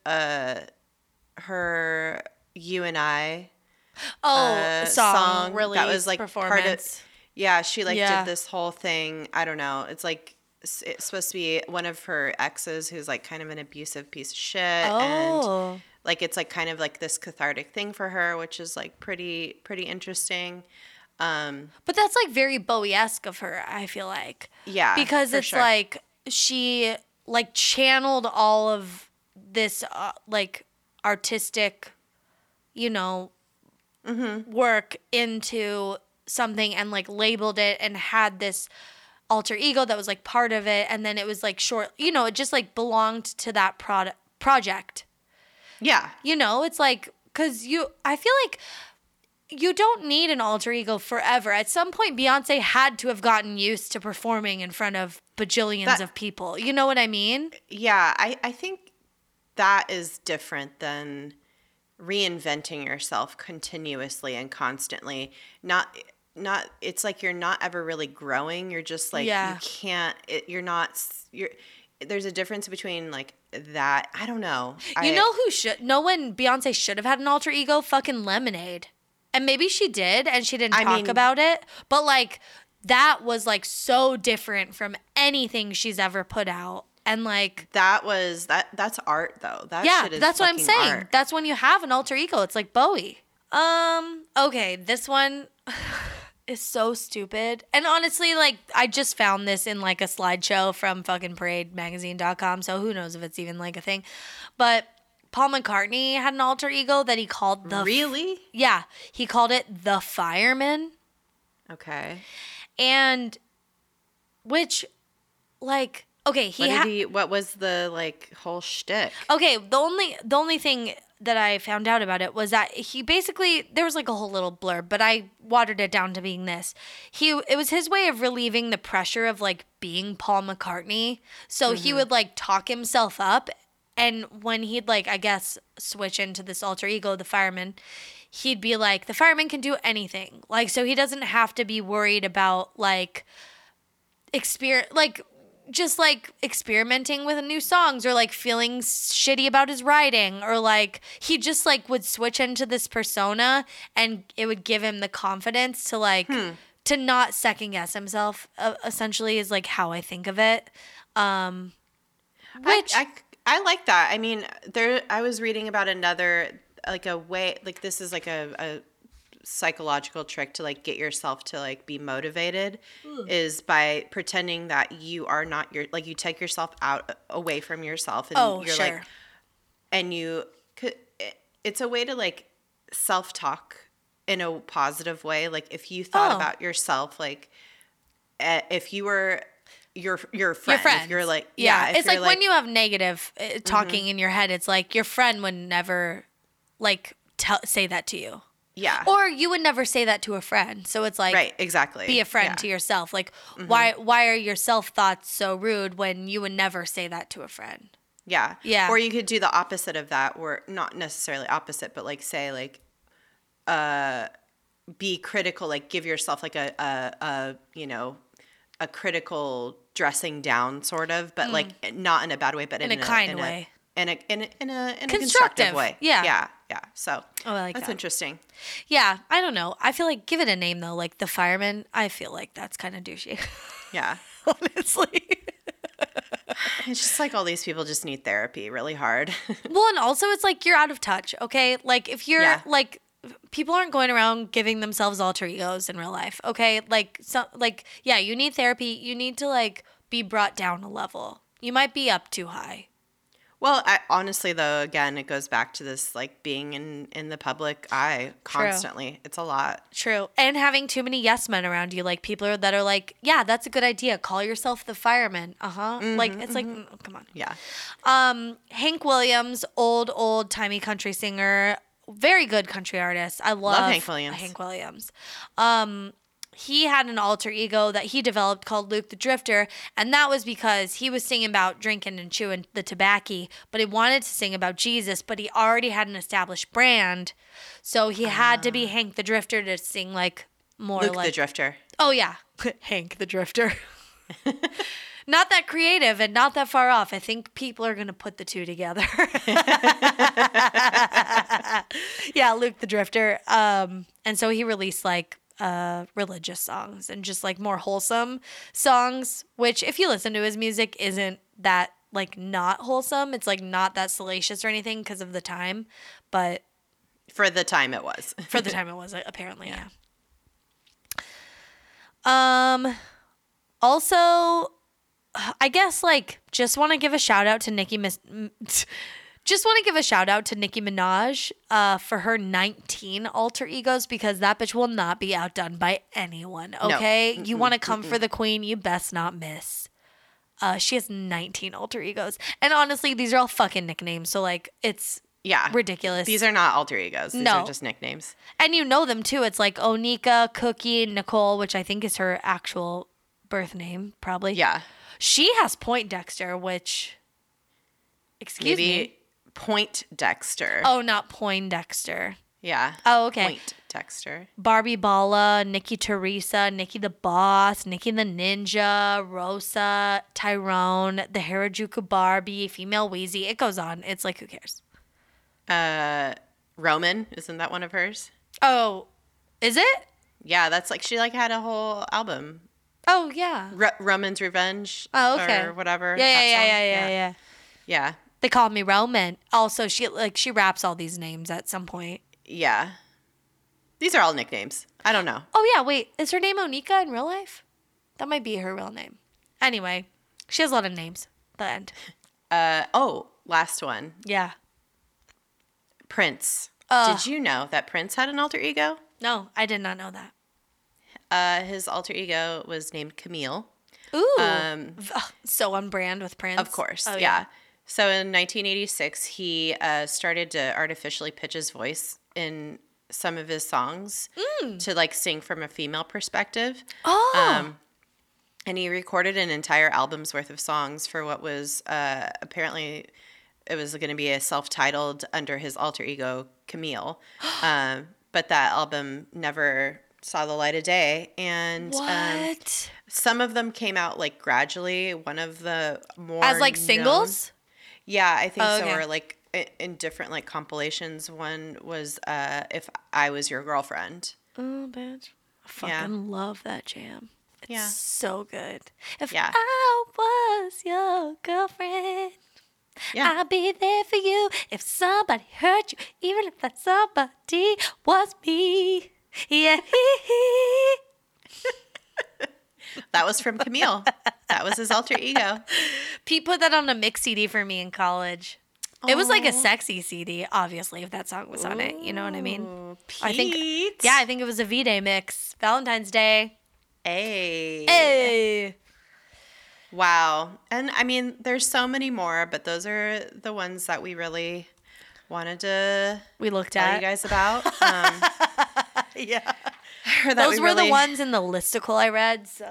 her You and I song release, that was like performance. Part of, yeah, she did this whole thing. I don't know. It's like it's supposed to be one of her exes who's like kind of an abusive piece of shit. And like it's like kind of like this cathartic thing for her, which is like pretty interesting. But that's like very Bowie-esque of her, I feel like. Yeah. Because it's like she like channeled all of this like artistic, work into something and like labeled it and had this alter ego that was like part of it, and then it was like short, it just like belonged to that project. Yeah. It's like, because I feel like you don't need an alter ego forever. At some point, Beyonce had to have gotten used to performing in front of bajillions of people. You know what I mean? Yeah, I think that is different than reinventing yourself continuously and constantly. Not it's like you're not ever really growing. You're just like, you can't, there's a difference between like that. I don't know. When Beyonce should have had an alter ego? Fucking Lemonade. And maybe she did and she didn't talk about it. But like, that was like so different from anything she's ever put out. And like that's art though. That yeah, shit is that's what I'm fucking saying. art. That's when you have an alter ego. It's like Bowie. Okay, this one is so stupid. And honestly, like, I just found this in like a slideshow from fucking parademagazine.com, so who knows if it's even like a thing. But Paul McCartney had an alter ego that he called the Really? yeah, he called it the Fireman. Okay. And which like okay, What was the like whole shtick? okay, the only thing that I found out about it was that he basically, there was like a whole little blurb, but I watered it down to being this. It was his way of relieving the pressure of like being Paul McCartney. So he would like talk himself up, and when he'd like, I guess, switch into this alter ego, the Fireman, he'd be like, the Fireman can do anything. Like, so he doesn't have to be worried about like just like experimenting with new songs or like feeling shitty about his writing, or like he just like would switch into this persona and it would give him the confidence to like to not second guess himself, essentially, is like how I think of it. Which I like that. I mean, I was reading about another like a way, like this is like a psychological trick to like get yourself to like be motivated is by pretending that you are not like you take yourself out away from yourself, and you're like, and it's a way to like self-talk in a positive way. Like if you thought about yourself, like if you were your friend, if you're like it's like when you have negative talking in your head, it's like your friend would never like say that to you. Yeah. Or you would never say that to a friend. So it's like, right, exactly. Be a friend to yourself. Like, why are your self-thoughts so rude when you would never say that to a friend? Yeah. Yeah. Or you could do the opposite of that, or not necessarily opposite, but like say like, be critical, like give yourself like a critical dressing down sort of, but like not in a bad way, but in a kind way. In a constructive way. Yeah. Yeah. So I like that's that. interesting. Yeah. I don't know. I feel like give it a name though, like the Fireman. I feel like that's kind of douchey. Yeah. Honestly. It's just like all these people just need therapy really hard. Well, and also it's like you're out of touch, okay? Like if you're like people aren't going around giving themselves alter egos in real life, okay? Like you need therapy. You need to like be brought down a level. You might be up too high. Well, honestly, though, again, it goes back to this, like, being in the public eye constantly. True. It's a lot. True. And having too many yes men around you, like, people that are like, yeah, that's a good idea. Call yourself the Fireman. Like, it's like, come on. Yeah. Hank Williams, old-timey country singer, very good country artist. I love Hank Williams. He had an alter ego that he developed called Luke the Drifter, and that was because he was singing about drinking and chewing the tobacco, but he wanted to sing about Jesus, but he already had an established brand, so he had to be Hank the Drifter to sing like more Luke like the Drifter. Oh yeah, Hank the Drifter. Not that creative and not that far off. I think people are going to put the two together. Yeah, Luke the Drifter. And so he released like religious songs and just like more wholesome songs, which if you listen to his music isn't that like not wholesome. It's like not that salacious or anything because of the time, but for the time it was. For the time it was, apparently, yeah. Also, I guess like just want to give a shout out to Nicki Minaj for her 19 alter egos, because that bitch will not be outdone by anyone, okay? No. You want to come for the queen, you best not miss. She has 19 alter egos. And honestly, these are all fucking nicknames, so like it's ridiculous. These are not alter egos. These are just nicknames. And you know them too. It's like Onika, Cookie, Nicole, which I think is her actual birth name, probably. Yeah. She has Poindexter, which... Excuse me. Poindexter. Oh, not Poindexter. Yeah. Oh, okay. Poindexter. Barbie Bala, Nikki Teresa, Nikki the Boss, Nikki the Ninja, Rosa, Tyrone, the Harajuku Barbie, Female Wheezy. It goes on. It's like, who cares? Roman, isn't that one of hers? Oh, is it? Yeah, that's like, she like had a whole album Oh, yeah. Roman's Revenge. Oh, okay. Or whatever. Yeah, that song. yeah. Yeah. They call me Roman. Also, she raps all these names at some point. Yeah. These are all nicknames. I don't know. Oh, yeah, wait. Is her name Onika in real life? That might be her real name. Anyway, she has a lot of names. The end. Last one. Yeah. Prince. Did you know that Prince had an alter ego? No, I did not know that. His alter ego was named Camille. Ooh. So on brand with Prince. Of course. Oh, yeah. So in 1986, he started to artificially pitch his voice in some of his songs to like sing from a female perspective. Oh. And he recorded an entire album's worth of songs for what was apparently it was going to be a self-titled under his alter ego Camille. But that album never saw the light of day. And What? some of them came out like gradually. One of the more As like known- singles? Yeah, I think so. Okay. Or like in different like compilations. One was If I Was Your Girlfriend. Oh, bitch. I fucking love that jam. It's Yeah. so good. If Yeah. I was your girlfriend, Yeah. I'd be there for you. If somebody hurt you, even if that somebody was me. Yeah. That was from Camille. That was his alter ego. Pete put that on a mix CD for me in college. It was like a sexy CD, obviously, if that song was on it. You know what I mean? Ooh, I think, Pete. I think it was a V-Day mix. Valentine's Day. Hey. Hey. Wow. And I mean, there's so many more, but those are the ones that we really wanted to We looked tell you at. guys about. Yeah. Or that Those we were the really- ones in the listicle I read. So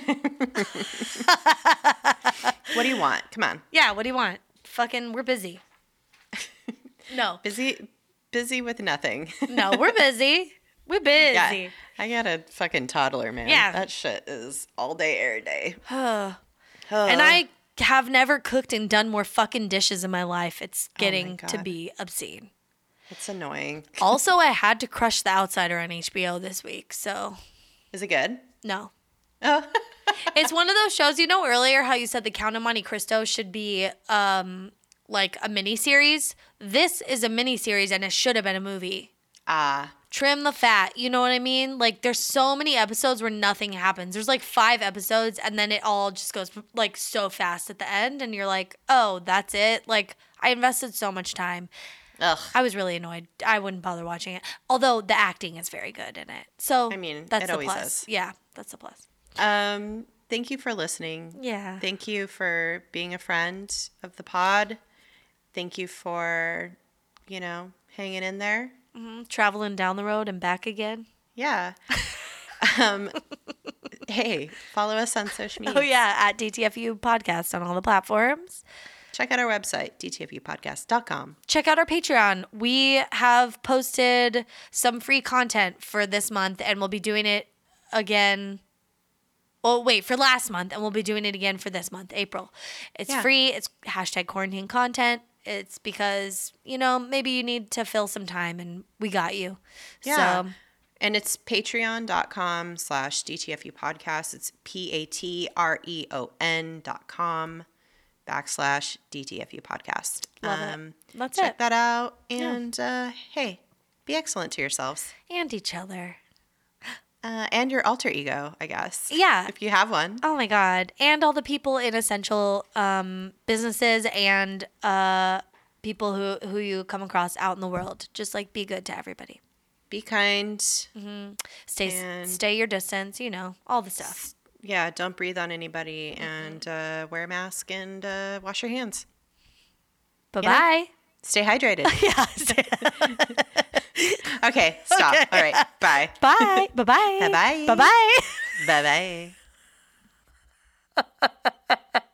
What do you want? Come on. yeah, what do you want? Fucking, we're busy. No, Busy with nothing. no, we're busy. We're busy. Yeah. I got a fucking toddler, man. Yeah. That shit is all day, every day. And I have never cooked and done more fucking dishes in my life. It's getting to God. be obscene. It's annoying. Also, I had to crush The Outsider on HBO this week, so Is it good? no. Oh. It's one of those shows, you know, earlier how you said The Count of Monte Cristo should be like a miniseries. This is a miniseries and it should have been a movie. Trim the fat, you know what I mean? Like there's so many episodes where nothing happens. There's like 5 episodes and then it all just goes like so fast at the end and you're like, "Oh, that's it." Like I invested so much time. Ugh. I was really annoyed. I wouldn't bother watching it. Although the acting is very good in it. So I mean, that's it the always plus. is. Yeah, that's the plus. Thank you for listening. Yeah. Thank you for being a friend of the pod. Thank you for, hanging in there. Traveling down the road and back again. Yeah. Hey, follow us on social media. Oh yeah, at DTFU Podcast on all the platforms. Check out our website, dtfupodcast.com. Check out our Patreon. We have posted some free content for this month and we'll be doing it again. Oh, wait, for last month, and we'll be doing it again for this month, April. It's free. It's #quarantine content. It's because, maybe you need to fill some time and we got you. Yeah. So, And it's patreon.com/DTFU podcast. It's patreon.com/DTFU podcast. Love it. That's check it. that out. And hey, be excellent to yourselves. and each other. And your alter ego, I guess. Yeah. If you have one. Oh my God. And all the people in essential businesses and people who you come across out in the world. Just like be good to everybody. Be kind. Stay your distance, all the stuff. Yeah, don't breathe on anybody and wear a mask and wash your hands. Bye-bye. Stay hydrated. Yeah. Okay, stop. Okay. All right, bye. Bye. Bye-bye. Bye-bye. Bye-bye. Bye-bye.